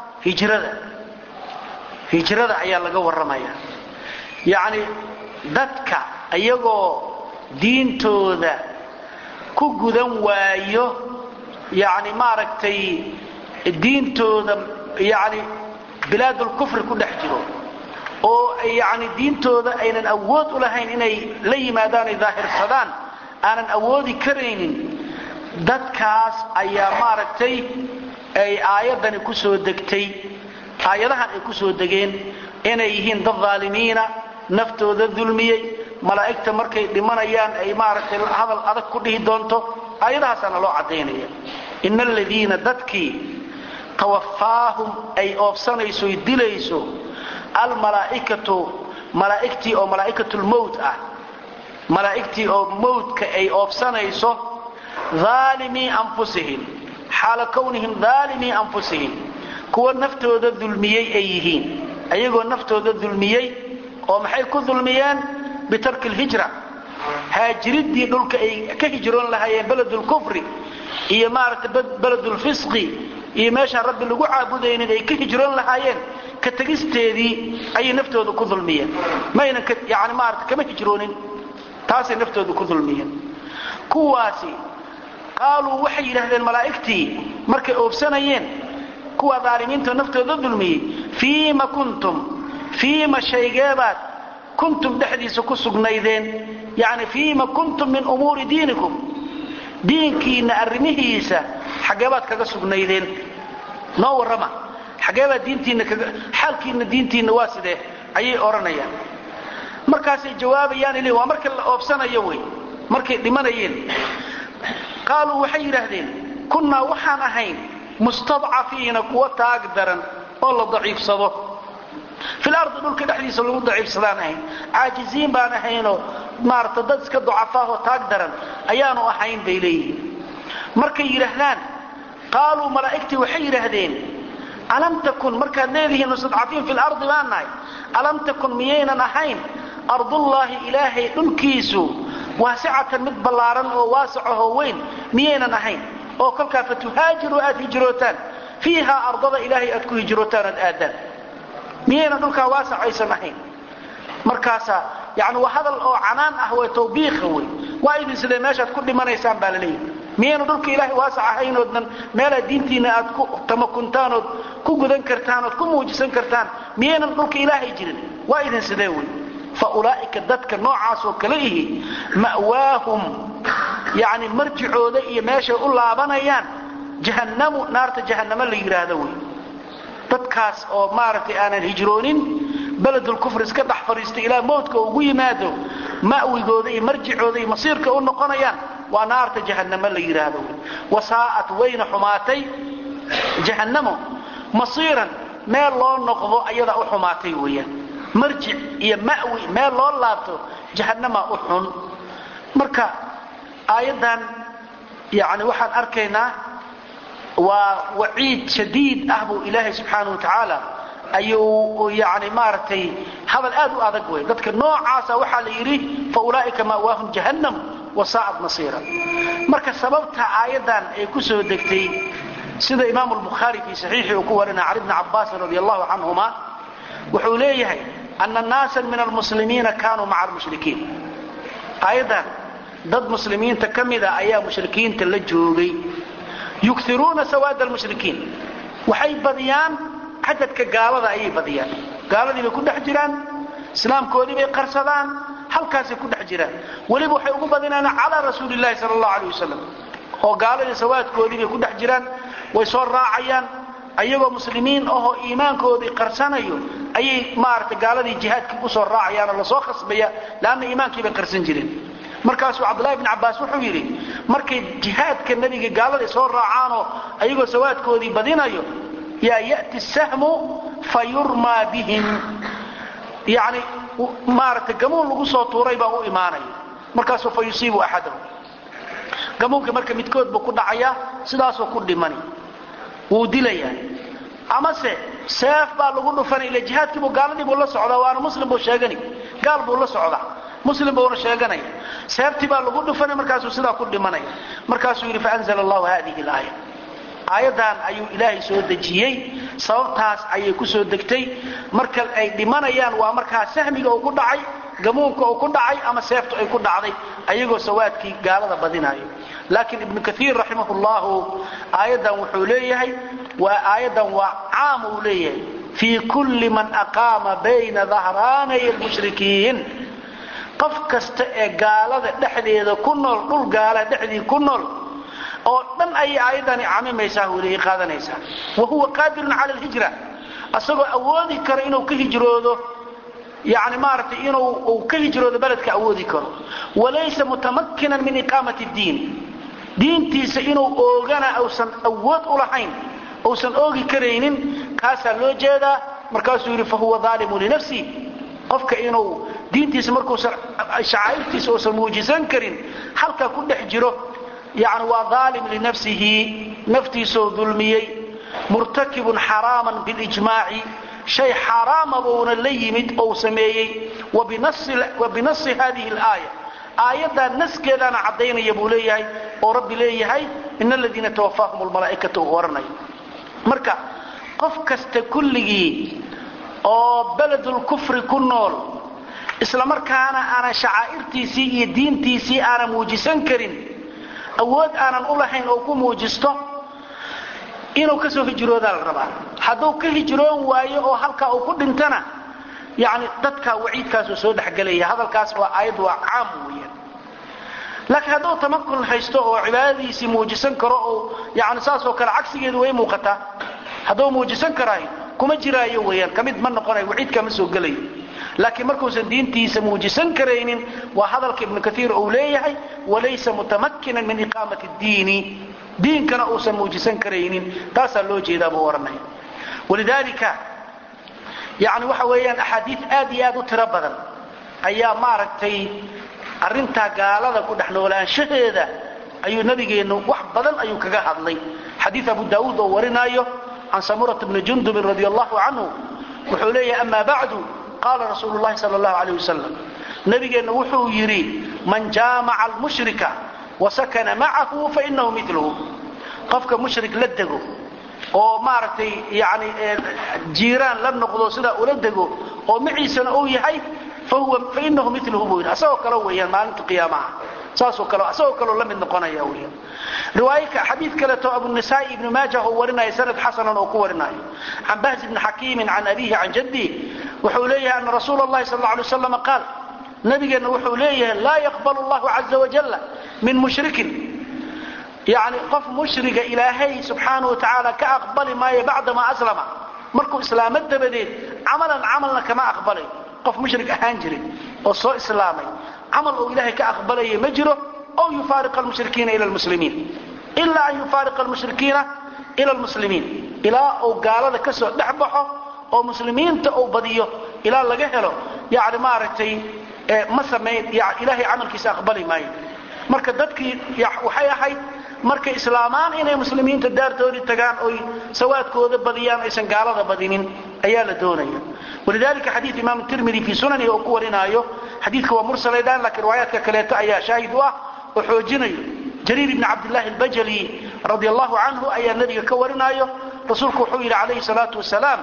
هجرة عيال لقوا الرماية يعني ذاتك أيقو دينتو ذا ku gudan waayo yaani maaragtay diintooda yaani bilaadul kufr ku dhex jiro oo yaani diintooda aynan awood u lahayn inay la yimaadaan daahirsadaan aanan awoodi kareynin dadkaas ayaa maaragtay ay aayadan ku soo degtay aayadahan ay ku soo degeen inay yihiin dad zaalimiina naftooda dulmiyay malaa'ikta markay dhimanayaan ay maaragtay hadal adag ku dhihi doonto ayadaasana loo cadeynaya innal ladina dadki tawaffahum ay oofsanayso dilayso al malaa'ikatu malaa'ikti oo malaa'ikatul maut ah malaa'ikti oo mautka ay oofsanayso ظالمي أنفسهم حال كونهم ظالمي أنفسهم كوا نفتو ذا الظلميي أيهين أيقوا نفتو ذا الظلميي ومحيكوا ظلميان بترك الهجرة هاجردي دولك أي كهجرون لها بلد الكفر هي مارت بلد الفسق هي ماشا رب اللي عابدين أي كهجرون لها كتجستيدي أي نفتو ذا كظلميان ما يعني مارت كما هجرونين تاسي نفتو ذا كظلميان كواسي قالوا وحي لهذه الملائكتي مركي أوبسانيين كوا ظالمين نفتو ذا ظلمي فيما شيقابات كنتم دحديث كسقنيدين يعني فيما كنتم من أمور دينكم دينكي نأرميهيسا حقابات كسقنيدين نور رمى حقابات دينتين حالكي إن دينتين واسده أي أورانيا مركاسي جوابي يعني ليه ومركي الأوبسانا يوي مركي لمنيين قالوا وحي لهذين كنا وحان أهين مستضعفين قوة أقدرا والله ضعيف صدق في الأرض دول كده حديث اللي ضعيف صدان أهين عاجزين بان أهينو مارتددس كضعفاه تقدرا أيانو أهين بإليه مركي لهذان قالوا ملائكتي وحي لهذين ألم تكن مركا ليه مستضعفين في الأرض باناي ألم تكن ميينا أهين أرض الله إلهي الكيسو واسعة مدبلارا وواسعه وين ميينا أهين oo kolka fatuhaajiru aad hijrootaan fiiha ardada ilaahay aad ku hijrootaan aadan miyana dhulka waasacaysan ahayn markaasa yaani waa hadal oo canaan ah way tawbiiq way waa idin sida meeshaad ku dhimanaysaan baa la leeyahay miyana dhulka ilaahay waasac ahayn oo meel diintiina aad ku tamakuntaan oo ku gudan kartaan oo ku muujisan kartaan miyana dhulka ilaahay jirin waa idin sidee way فأولئك ذاتك نوعاس وكليه مأواهم يعني مرجعوا ذي ماشي الله بنيان جهنم نار جهنم اللي يرادوي ذاتكاس أو مارتي أنا الهجرونين بلد الكفر اسكدح فريست إلى موتك وقوي مادو مأوي ذي مرجعوا ذي مصيرك ونقنيان ونار جهنم اللي يرادوي وساءت وين حماتي جهنم مصيرا ما الله نقضوا أيضا حماتي ويان مرجع يا مأوي ما لو لابتو جهنم أحن مركا أيضا يعني واحد أركينا ووعيد شديد أهبو إلهي سبحانه وتعالى أيو يعني مارتي هذا الآد أذقوي ذاتك النوع عاسى وحال يريه فأولئك مأواهم جهنم وساءت مصيرا مركا سببتها أيضا يكسو دكتي سيدة إمام البخاري في صحيحه وكورنا عن ابن عباس رضي الله عنهما وحوليه أن الناس من المسلمين كانوا مع المشركين أيضا ضد مسلمين تكمدا أيام مشركين تلجوغي يكثرون سواد المشركين وحي بديان عدد كقالة أي بديان قالوا لي بيكون حجران سلام كودي بيقرصدان هل كاسي يكون حجران ولي بوحي بديان على رسول الله صلى الله عليه وسلم وقالوا لي سواد كودي بيكون حجران ويصور راعيان ayagoo muslimiin oo iimaankoodii qarsanayo ayay maarta gaaladii jihaadka ku soo raacayaan la soo khasbaya laana iimaankii bay qarsan jireen markaas Abdullah ibn Abbas wuxuu yiri markay jihaadka nabiga gaaladii soo raacaano ayagoo sawaadkoodii badinayo ya yati sahmu fayurma bihim yani maarta gamoon lagu soo tuuray baa u iimaanay markaas oo fayusibu ahadahum gamoonka marka midkood buu ku dhacaya sidaas oo ku dhimanay ودليا أما سيف بالغون فن إلى جهاد كي بقالني بقول الله سعدا وأنا مسلم بوشاغني قال بقول الله سعدا مسلم بقول شاغني سيف بالغون فن مركز سدا كل مني مركز يري فأنزل الله هذه الآية آية أيو إلهي سود دجيي صوتاس أي كسود دكتي مركز أي دمانيان ومركز سهمي أو كل دعي جمونك أو كل دعي أما سيفت أي كل دعي أيجو سواد كي قال هذا بدينايو لكن ابن كثير رحمه الله آية وحوليه وآية وعام وليه في كل من أقام بين ظهراني المشركين قف قال دحدي كنول دول قال دحدي كنول او دن اي آية عامي ميساه وليه قادنيسا وهو قادر على الهجرة أصبح أولي كر إنه كهجروده يعني مارت إنه كهجروده بلدك أولي كر وليس متمكنا من إقامة الدين diintiisa inuu oogana awsan awood u lahayn awsan oogi kareynin kaasa loo jeeda markaasuu yiri fa huwa zalimun li nafsi qofka inuu diintiisa markuu shaaciirtiisa oo muujisan karin halka ku dhex jiro يعني وظالم لنفسه نفتي سو ظلمي مرتكب حراما بالإجماع شيء حرام بون الليمد أو سميي وبنص هذه الآية آية النس كذا عدين يبوليهي ورب ليهي إن الذين توفاهم الملائكة ورني مركا قف كست كله أو بلد الكفر كنول إسلام مركانا أنا شعائرتيسي دينتيسي أنا موجسان كرين أود أنا أقول حين أكون موجسته inuu ka soo hijrooda la rabaa haduu ka hijroon waayo oo halka uu ku dhintana yaani dadka waciidkaas soo dhaxgalaya hadalkaas waa aayad waa caam weeyaan laakiin haduu tamakkul haysto oo cibaadadiisi muujisan karo oo yaani saas oo kala cagsigeedu way muuqataa haduu muujisan karay kuma jiraayo weeyaan kamid ma noqonay waciidka ma soo galay laakiin markuu san diintiisa muujisan kareynin waa hadalka ibn kathiir uu leeyahay walaysa mutamakkinan min iqamati ad-diini دينكنا أوسن موجسن كرينين تاسا لو جيدا بورنay ولذلك يعني waxa weeyaan ahadiith aad iyo aad u tiro badan ayaa maaragtay arinta gaalada ku dhaxnoolaanshadeeda ayuu nabigeenu wax badan ayuu kaga hadlay hadith Abu Daawud oo warinayo an Samurah ibn Jundub radiyallahu anhu wuxuu leeyahay amma ba'du qala Rasulullah sallallahu alayhi wasallam nabigeenu wuxuu yiri man jaama'a al-mushrika وسكن معه فإنه مثله قفك مشرك لدغو oo maartay yaani jiiraan la noqdo sida ula dago oo maciisana uu yahay fa innahu mithluhu buuna asoo kala weeyaan maalinta qiyaamaha saasoo kala la mid noqonaya weeyaan riwaayada hadith kale to Abu Nisaa ibn Majah oo warinay sanad hasan oo ku warinay an Bahz ibn Hakim an abihi an jaddi wuxuu leeyahay an Rasuulullaahi sallallahu alayhi wasallam qaal nabigeena wuxuu leeyahay la yaqbalu Allahu azza wa jalla من مشرك يعني قف مشرك إلهي سبحانه وتعالى كأقبل ما بعد ما أسلم مركو إسلامت بديد عملنا كما أقبله قف مشرك أهانجري وصو إسلامي عمل إلهي كأقبله يمجره أو يفارق المشركين إلى المسلمين إلا أن يفارق المشركين إلى المسلمين إلى أو قال لك كسو دحبحه أو مسلمين أو بديه إلى لقهله يعني مارتي ما سميت يعني إلهي عمل كيس أقبله ما marka dadkii waxay ahayd marka islaamaan inay muslimiinta daartoodii tagaan oo sawaadkooda badiyaan aysan gaalada badinin ayaa la doonaya walidalika hadith imam tirmidhi fi sunani oo ku warinayo hadithka waa mursalaydaan laakiin riwaayadka kale ayaa shaahid ah oo xoojinayo jariir ibn abdullah al-bajali radiyallahu anhu ayaa nabiga ka warinayo rasuulku wuxuu yiri alayhi salatu wasalaam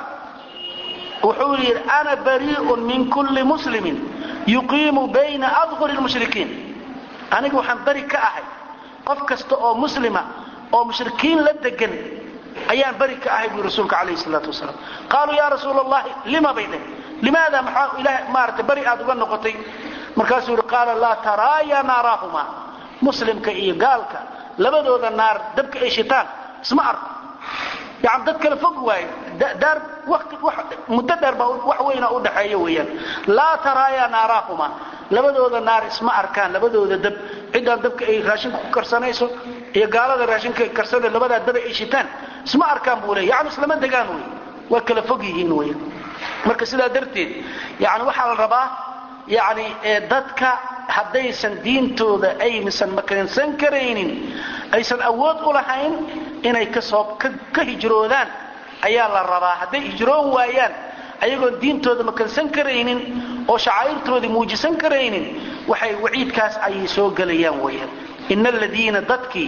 wuxuu yiri ana bari'un min kulli muslimin yuqimu bayna adghur al-mushrikeen anigu waxaan bari ka ahay qof kasta oo muslima oo mushrikiin la degan ayaan bari ka ahay rasuulka kaleey sallallahu wasallam qaalu ya rasuulallah lima bayna limaada ma ilaah maarta bari aad uga noqotay markaasuu qaala la taraya narahuma muslimka iyo gaalka labadooda naar dabka ay shitaan isma arko yaam dad kala fog waay dar waqti muddo dheer baa wax weyn u dhaxeeyo weeyaan la taraya narahuma labadooda naar isma arkaan labadooda dab cidaan dabka ay raashinka ku karsanayso iyo gaalada raashinka ay karsanay labada dab ay shitaan isma arkaan buu leeyahay yaani islama degaan way kala fog yihiin weeyaan marka sidaa darteed yaani waxa la rabaa yaani dadka haddaysan diintooda ay misan makansan kareynin aysan awood u lahayn inay ka hijroodaan ayaa la rabaa hadday hijroon waayaan ayagoo diintooda makansan kareynin oo shacaa'irtoodii muujisan kareynin waxay waciidkaas ay soo galayaan weeyaan innal ladina dadki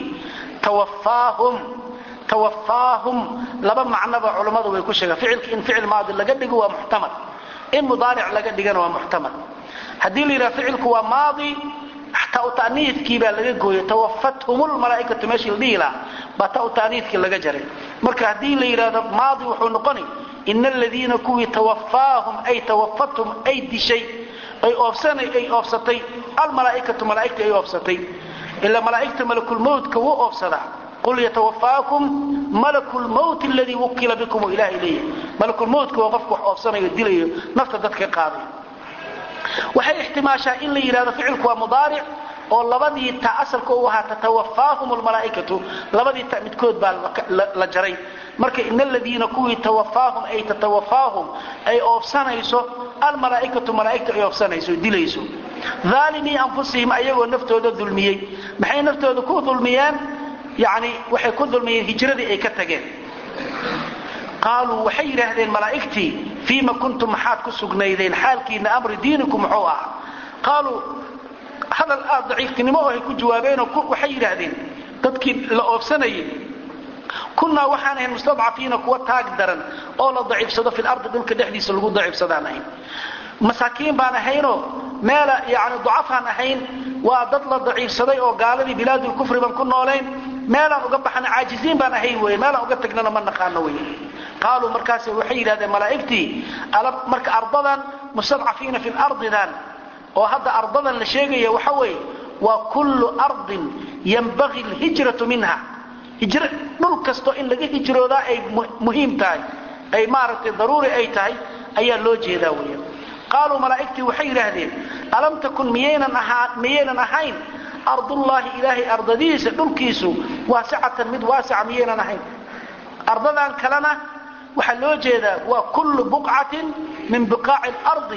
tawaffahum laba macnaba culimadu way ku sheegaan ficilka in ficil maadi laga dhigo waa muhtamal in mudaaric laga dhigana waa muhtamal hadii la yiraahdo ficilku waa maadi hatta utaaniidkii baa laga gooyay tawaffathumul malaa'ikatu meeshii dhila ba ta utaaniidkii laga jaray marka hadii la yiraahdo maadi wuxuu noqonay innal ladina kuwi tawaffahum ay tawaffatum ay dishay ay oofsatay al malaa'ikatu malaa'ikatu ay oofsatay illa malaa'ikatu malakul maut ka wuu oofsada qul yatawaffakum malakul maut alladhi wukila bikum ila ilayhi malakul maut ka qofku oofsanayo dilayo nafta dadka qaaday waxay ihtimaasha in la yiraahdo ficilku waa mudaaric oo labadii ta asalka uu ahaa tawaffahum al malaa'ikatu labadii ta midkood baa la jaray marka innal ladina kuwi tawaffahum ay tatawaffahum ay oofsanayso al malaa'ikatu malaa'ikatu ay oofsanayso dilayso ظالمي أنفسهم أيغو نفتooda dulmiyay maxay naftooda ku dulmiyaan يعني waxay ku dulmiyeen hijradii ay ka tageen قالوا waxay yiraahdeen malaa'iktii فيما كنتم maxaad ku sugnaydeen xaalkiina amri diinikum muxuu ah قالوا هذا ضعيفnimo ay ku jawaabeen waxay yiraahdeen dadkii la oofsanayay كنا waxaan ahayn mustadcafiina kuwa taag daran oo la daciifsado fil ard dhulka dhexdiisa lagu daciifsadaanayn masaakiin baan ahayno meel yaani ducafaan ahayn waa dad la daciifsaday oo gaaladii bilaadul kufri ban ku nooleen meelaan uga baxna caajiziin baan ahay weey meelaan uga tagnana ma naqaano weey qaaluu markaas waxay yiraahdeen malaa'iktii alab marka ardadan mustadcafiina fil ardidan oo hadda ardadan la sheegayo waxa weey waa kullu ardin yanbaghi alhijratu minha hijra dhul kasto in laga hijrooda ay muhiim tahay ay maartay daruuri ay tahay ayaa loo jeedaa weey قالوا ملائكتي وحي يراهدين ألم تكن ميينا أحين أرض الله إلهي أرض ديس دلكيسو واسعة مد واسعة ميينا أحين أرض ذان كلنا وحلو جيدا وكل بقعة من بقاع الأرض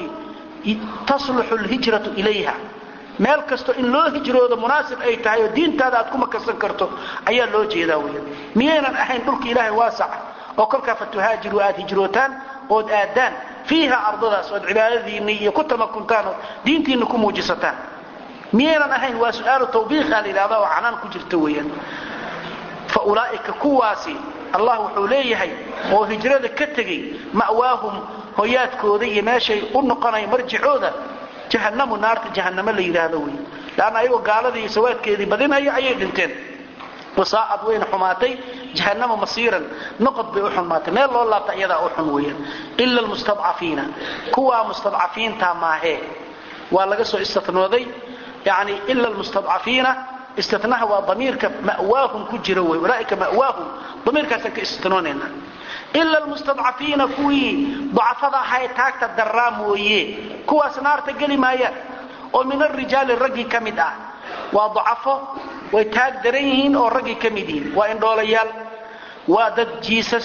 تصلح الهجرة إليها meel kasto in loo hijroodo munaasib ay tahay oo diintaada aad kuma kasan karto ayaa loo jeedaa weeyaan miyeenan ahayn dhulka ilaahay waasac oo kolka fatuhaajiru aad hijrootaan oo aadaan fiiha ardadaas oo cibaadadiina iyo ku tamakuntaan diintiina ku muujisataan miyeenan ahayn waa su'aal tawbiiq halilaada oo canaan ku jirta weeyaan fa ulaa'ika kuwaasi allah wuxuu leeyahay oo hijrada ka tagay ma'waahum hoyaadkooda iyo meeshay u noqonay marjicooda جهنم نار جهنم اللي يراهدوي لان ايو قالدي سوادكيدي بدينايا ayay dhinteen وساعد وين حماتي جهنم مصيرا نقد بحماتي مeel loo laabta iyada oo xun weeyaan illa almustad'afina kuwa mustad'afin taamahe waa laga soo istithnooday yaani illa almustad'afina istithnaha wa damirka ma'waahum ku jiro way walaa'ika ma'waahum damirkaas ka istithnoonayna إلا المستضعفين كوي ضعفها هاي تاكت الدرام ويه كوا سنارت قلي مايا ومن الرجال الرقي كمدا وضعفه ويتاك دريهين والرقي كمدين وإن دوليال ودد جيسس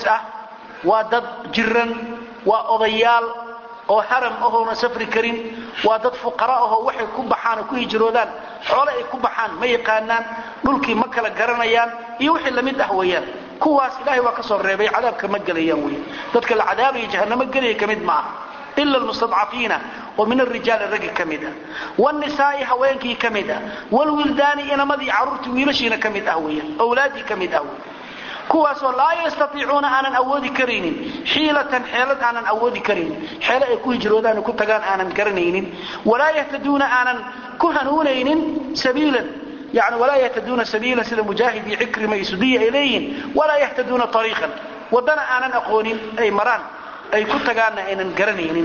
ودد جرن وأضيال وحرم أهو نسفر كريم ودد فقراء أهو وحي كبحان وكوي جرودان حوالي كبحان ما يقانان ملكي مكلا قرنيان يوحي لمد أهويان كواس إلهي وكسر ريبي عذاب كما قليان وي ذاتك العذاب جهنم قلي كمد معه إلا المستضعفين ومن الرجال الرقي كمدا والنساء هوينكي كمدا والولدان إنمذي عرورت ويلشين كمد أهويا أولادي كمد أهويا كواس لا يستطيعون أن أودي كرين حيلة أن أودي كرين حيلة يكون جرودان كتغان أن كرنين ولا يهتدون أن كهنونين سبيلا يعني ولا يهتدون سبيلا سيد مجاهد عكرمة يسدي إليهم ولا يهتدون طريقا ودنا أنا أقول أي مران أي كنت قالنا إن قرنين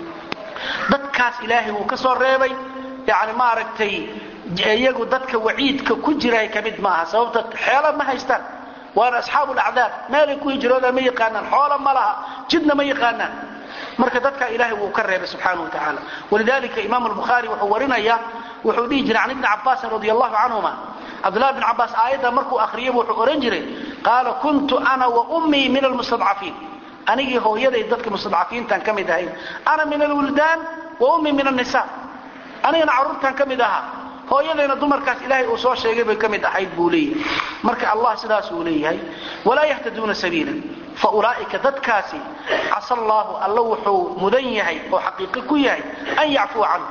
ضدكاس إلهي وكسر ريبي يعني ما ركتي يقول ضدك وعيدك كجرى كمد معها سببت حيالا ما هيستان وأنا أصحاب الأعذاب ما لكو يجرون ما يقانا حولا ما لها جدنا ما يقانا marka dadka ilaahay uu ka reebay subhanahu wa ta'ala walidalika imam al-bukhari wuxuu warinaya wuxuu dhigi jiray ibn abbas radiyallahu anhuma abdullah ibn abbas aayada markuu akhriyay wuxuu oran jiray qala kuntu ana wa ummi min al-mustad'afin anigi hooyaday dadka mustad'afiintan kamid ahay ana min al-wildan wa ummi min an-nisa anigana carruurtan kamid aha hooyadayna dumarkaas ilaahay uu soo sheegay bay kamid ahayd buuliye marka allah sidaas uu leeyahay wala yahtaduna sabila فأولئك ذاتكاسي عسى الله الله وحو مدنيهي وحقيقي كيهي أن يعفو عنه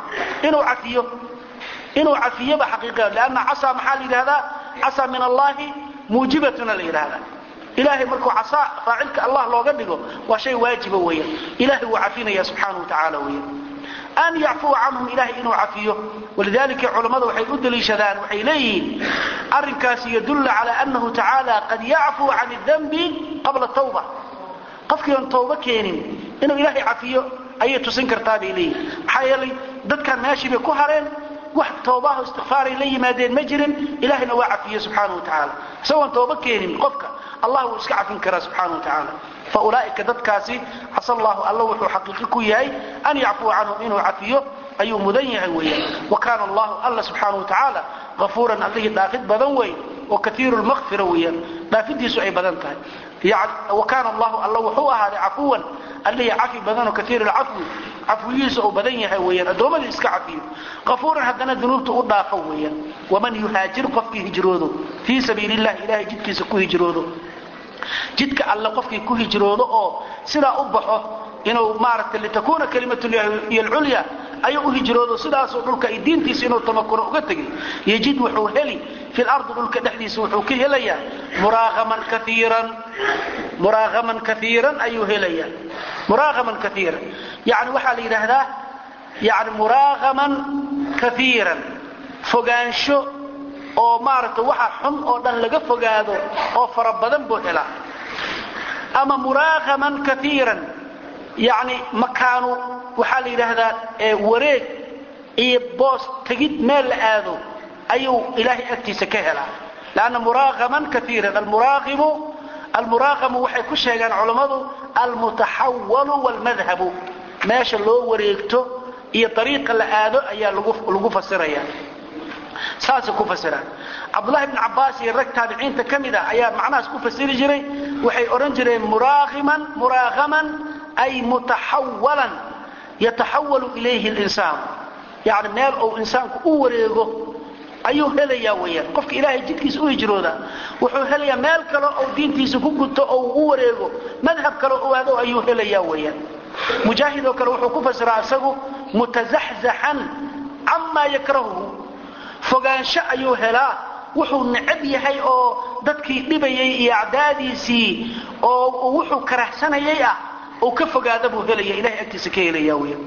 إنه عفيه بحقيقة لأن عسى محال هذا عسى من الله موجبتنا لهذا إلهي مركو عسى فاعلك الله لو قدقه وشيء واجب ويا إلهي وعفينا يا سبحانه وتعالى ويا أن يعفو عنهم إلهي إنه عفيه ولذلك علماء وحي أدلي شذان وحي ليه أرنكاس يدل على أنه تعالى قد يعفو عن الذنب قبل التوبة قفك يوم توبة كينين إنه إلهي عفيه أي تسنكر تابي ليه حيالي ضد كان ماشي بكهرين واحد توباه استغفار إليه ما دين مجرم إلهي نوع عفيه سبحانه وتعالى سواء توبة كينين قفك الله اسكع فينكرا سبحانه وتعالى فأولئك ذاتكاسي عسى الله الله وحو حقيقي ياي أن يعفو عنهم إنه عفيه أي مدنيا ويا وكان الله سبحانه وتعالى غفورا عليه داخل بدنوي وكثير المغفرة ويا دافد يسوع بدنته يعني وكان الله وحو هذا عفوا اللي عفي بدن وكثير العفو عفويس أو بدنيها ويا أدوم الإسكعفي غفورا حدنا ذنوبته أضافه ويا ومن يهاجر قفك هجروده في سبيل الله إلهي جدك سكو هجروده جدك الله قفك كو هجروده أو سلا أبحه إنه معركة اللي تكون كلمة هي العليا أي هجروده سلا سؤلك الدين تسينه تمكن أقتك يجد وحوهلي في الأرض لك دحديس وحوكه ليا مراغما كثيرا أيه ليا مراغما كثيرا يعني وحال هذا يعني مراغما كثيرا فوقانشو أو مارت وحا حن أو دان لغا فوقادو أو فربدن بوحلا أما مراغما كثيرا يعني مكانو وحال هذا وريق إيه بوس تجد مال آذو أيو إلهي أكتي سكهلا لأن مراغما كثيرا المراغم وحي كشيغان علماء المتحول والمذهب ماشي اللو وريقته هي طريقة لآذو أيها لغو فسريا ساسا كفسرا عبد الله بن عباس يرك تابعين تكمدا أيها معناه كفسر جري وحي أورنجري مراغما أي متحولا يتحول إليه الإنسان يعني مال أو إنسان كوريقه ayuu helaya weeyaan qofka ilaahay jidkiisa u hijrooda wuxuu helaya meel kale oo diintiisa ku gudto oo uu wareego madhab kale oo aado ayuu helaya weeyaan mujaahid oo kale wuxuu ku fasiraa asagu mutazahzahan amma yakrahu fogaansho ayuu helaa wuxuu necab yahay oo dadkii dhibayay iyo acdaadiisii oo wuxuu karahsanayay oo ka fogaada buu helaya ilaahay agtiisa ka helaya weeyaan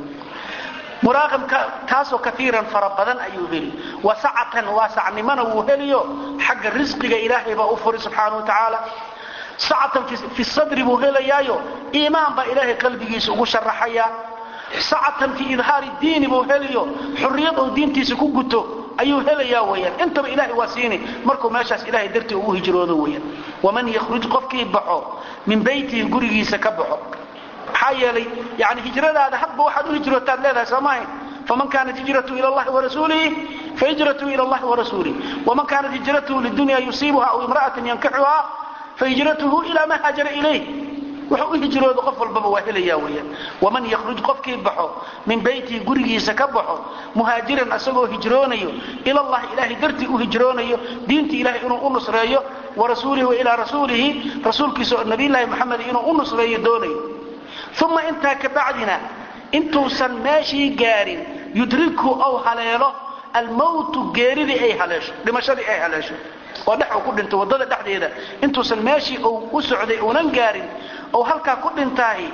مراغم كاسو كثيرا فربضا أيوهلي وسعة واسع نمنا وهليو حق الرزق إلهي بأفر سبحانه وتعالى سعة في الصدر بوهليايو إيمان بإلهي قلبي يسوق شرحيا سعة في إظهار الدين بوهليو حريته دين تسكوكتو أيوهليا ويا انت بإلهي واسيني مركو ماشاس إلهي درتي وهجرونه ويا ومن يخرج قفكي بحو من بيتي قريقي سكبحو حيالي يعني هجرة هذا حب واحد هجرة لها سماين فمن كانت هجرته إلى الله ورسوله فهجرته إلى الله ورسوله ومن كانت هجرته للدنيا يصيبها أو امرأة ينكحها فهجرته إلى ما هاجر إليه وحو هجرة قفل بمواهل ياوية ومن يخرج قفك يبحو من بيتي قرقي سكبحو مهاجرا أسقوا هجروني إلى الله إلهي درتي هجروني دينتي إلهي إنه أنصريه ورسوله وإلى رسوله رسولك النبي الله محمد إنه أنصريه دوني ثم انت كبعدنا انتو سنماشي قارن يدركه او هليله الموت قارن اي هلاش لمشاري اي هلاش ودحو كل انتو وضل دحدي هذا انتو سنماشي او اسعدي او ننقارن او هلكا كل انتاهي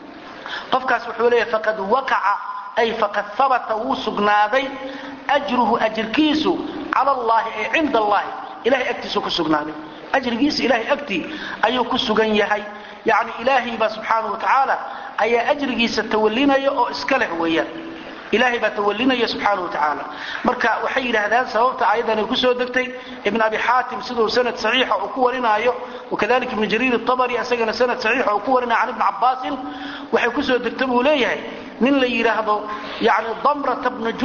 قفكاس وحوليه فقد وقع اي فقد ثبت وسقنادي اجره اجر كيسو على الله اي عند الله الهي اكتسو كسقنادي اجر كيس الهي اكتي ايو كسقن يحي يعني إلهي سبحانه وتعالى أي أجرقي ستولينا أو إسكاله وياه إلهي بتولينا سبحانه وتعالى مركا وحيد هذا سببت أيضا يكسو دكتي ابن أبي حاتم سده سنة صحيحة وكورنا وكذلك ابن جرير الطبري أسجن سنة صحيحة وكورنا عن ابن عباس وحيكسو دكتبه ليه من اللي يرهضوا يعني ضمرة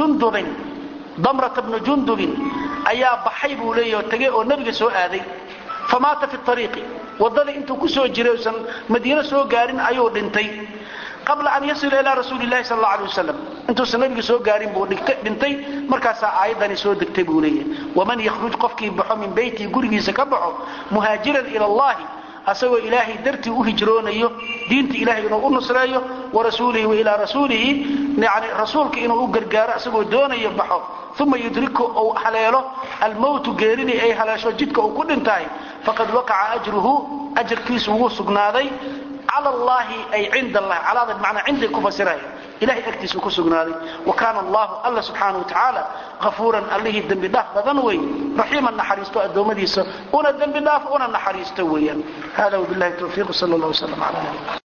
بن جندب أيا بحيبه ليه واتقيه والنبي سوء هذه فمات في الطريق وضل انتو كسو جريوسن مدينة سو قارن ايو دنتي قبل ان يصل الى رسول الله صلى الله عليه وسلم انتو سنبي سو قارن بو دنتي مركاسا ايضا سو دكتبوا لي ومن يخرج قفكي بحو من بيتي قرقي سكبحو مهاجرا الى الله أسوى إلهي درتي أهجرونيه دينتي إلهي إنه أنصريه ورسوله وإلى رسوله يعني رسولك إنه أقرقار أسوى دونه يبحو ثم يدركه أو حلاله الموت قيرني أي حلاشو جدك أو كل انتهي فقد وقع أجره أجر كيس وسقناضي على الله أي عند الله على هذا المعنى عندك فسره إلهي أكتس وكسقناضي وكان الله سبحانه وتعالى غفورا الله الدم بالله بذنوي رحيما نحريستو الدومديس ونا الدم بالله ونا نحريستو هذا وبالله التوفيق صلى الله وسلم على نبينا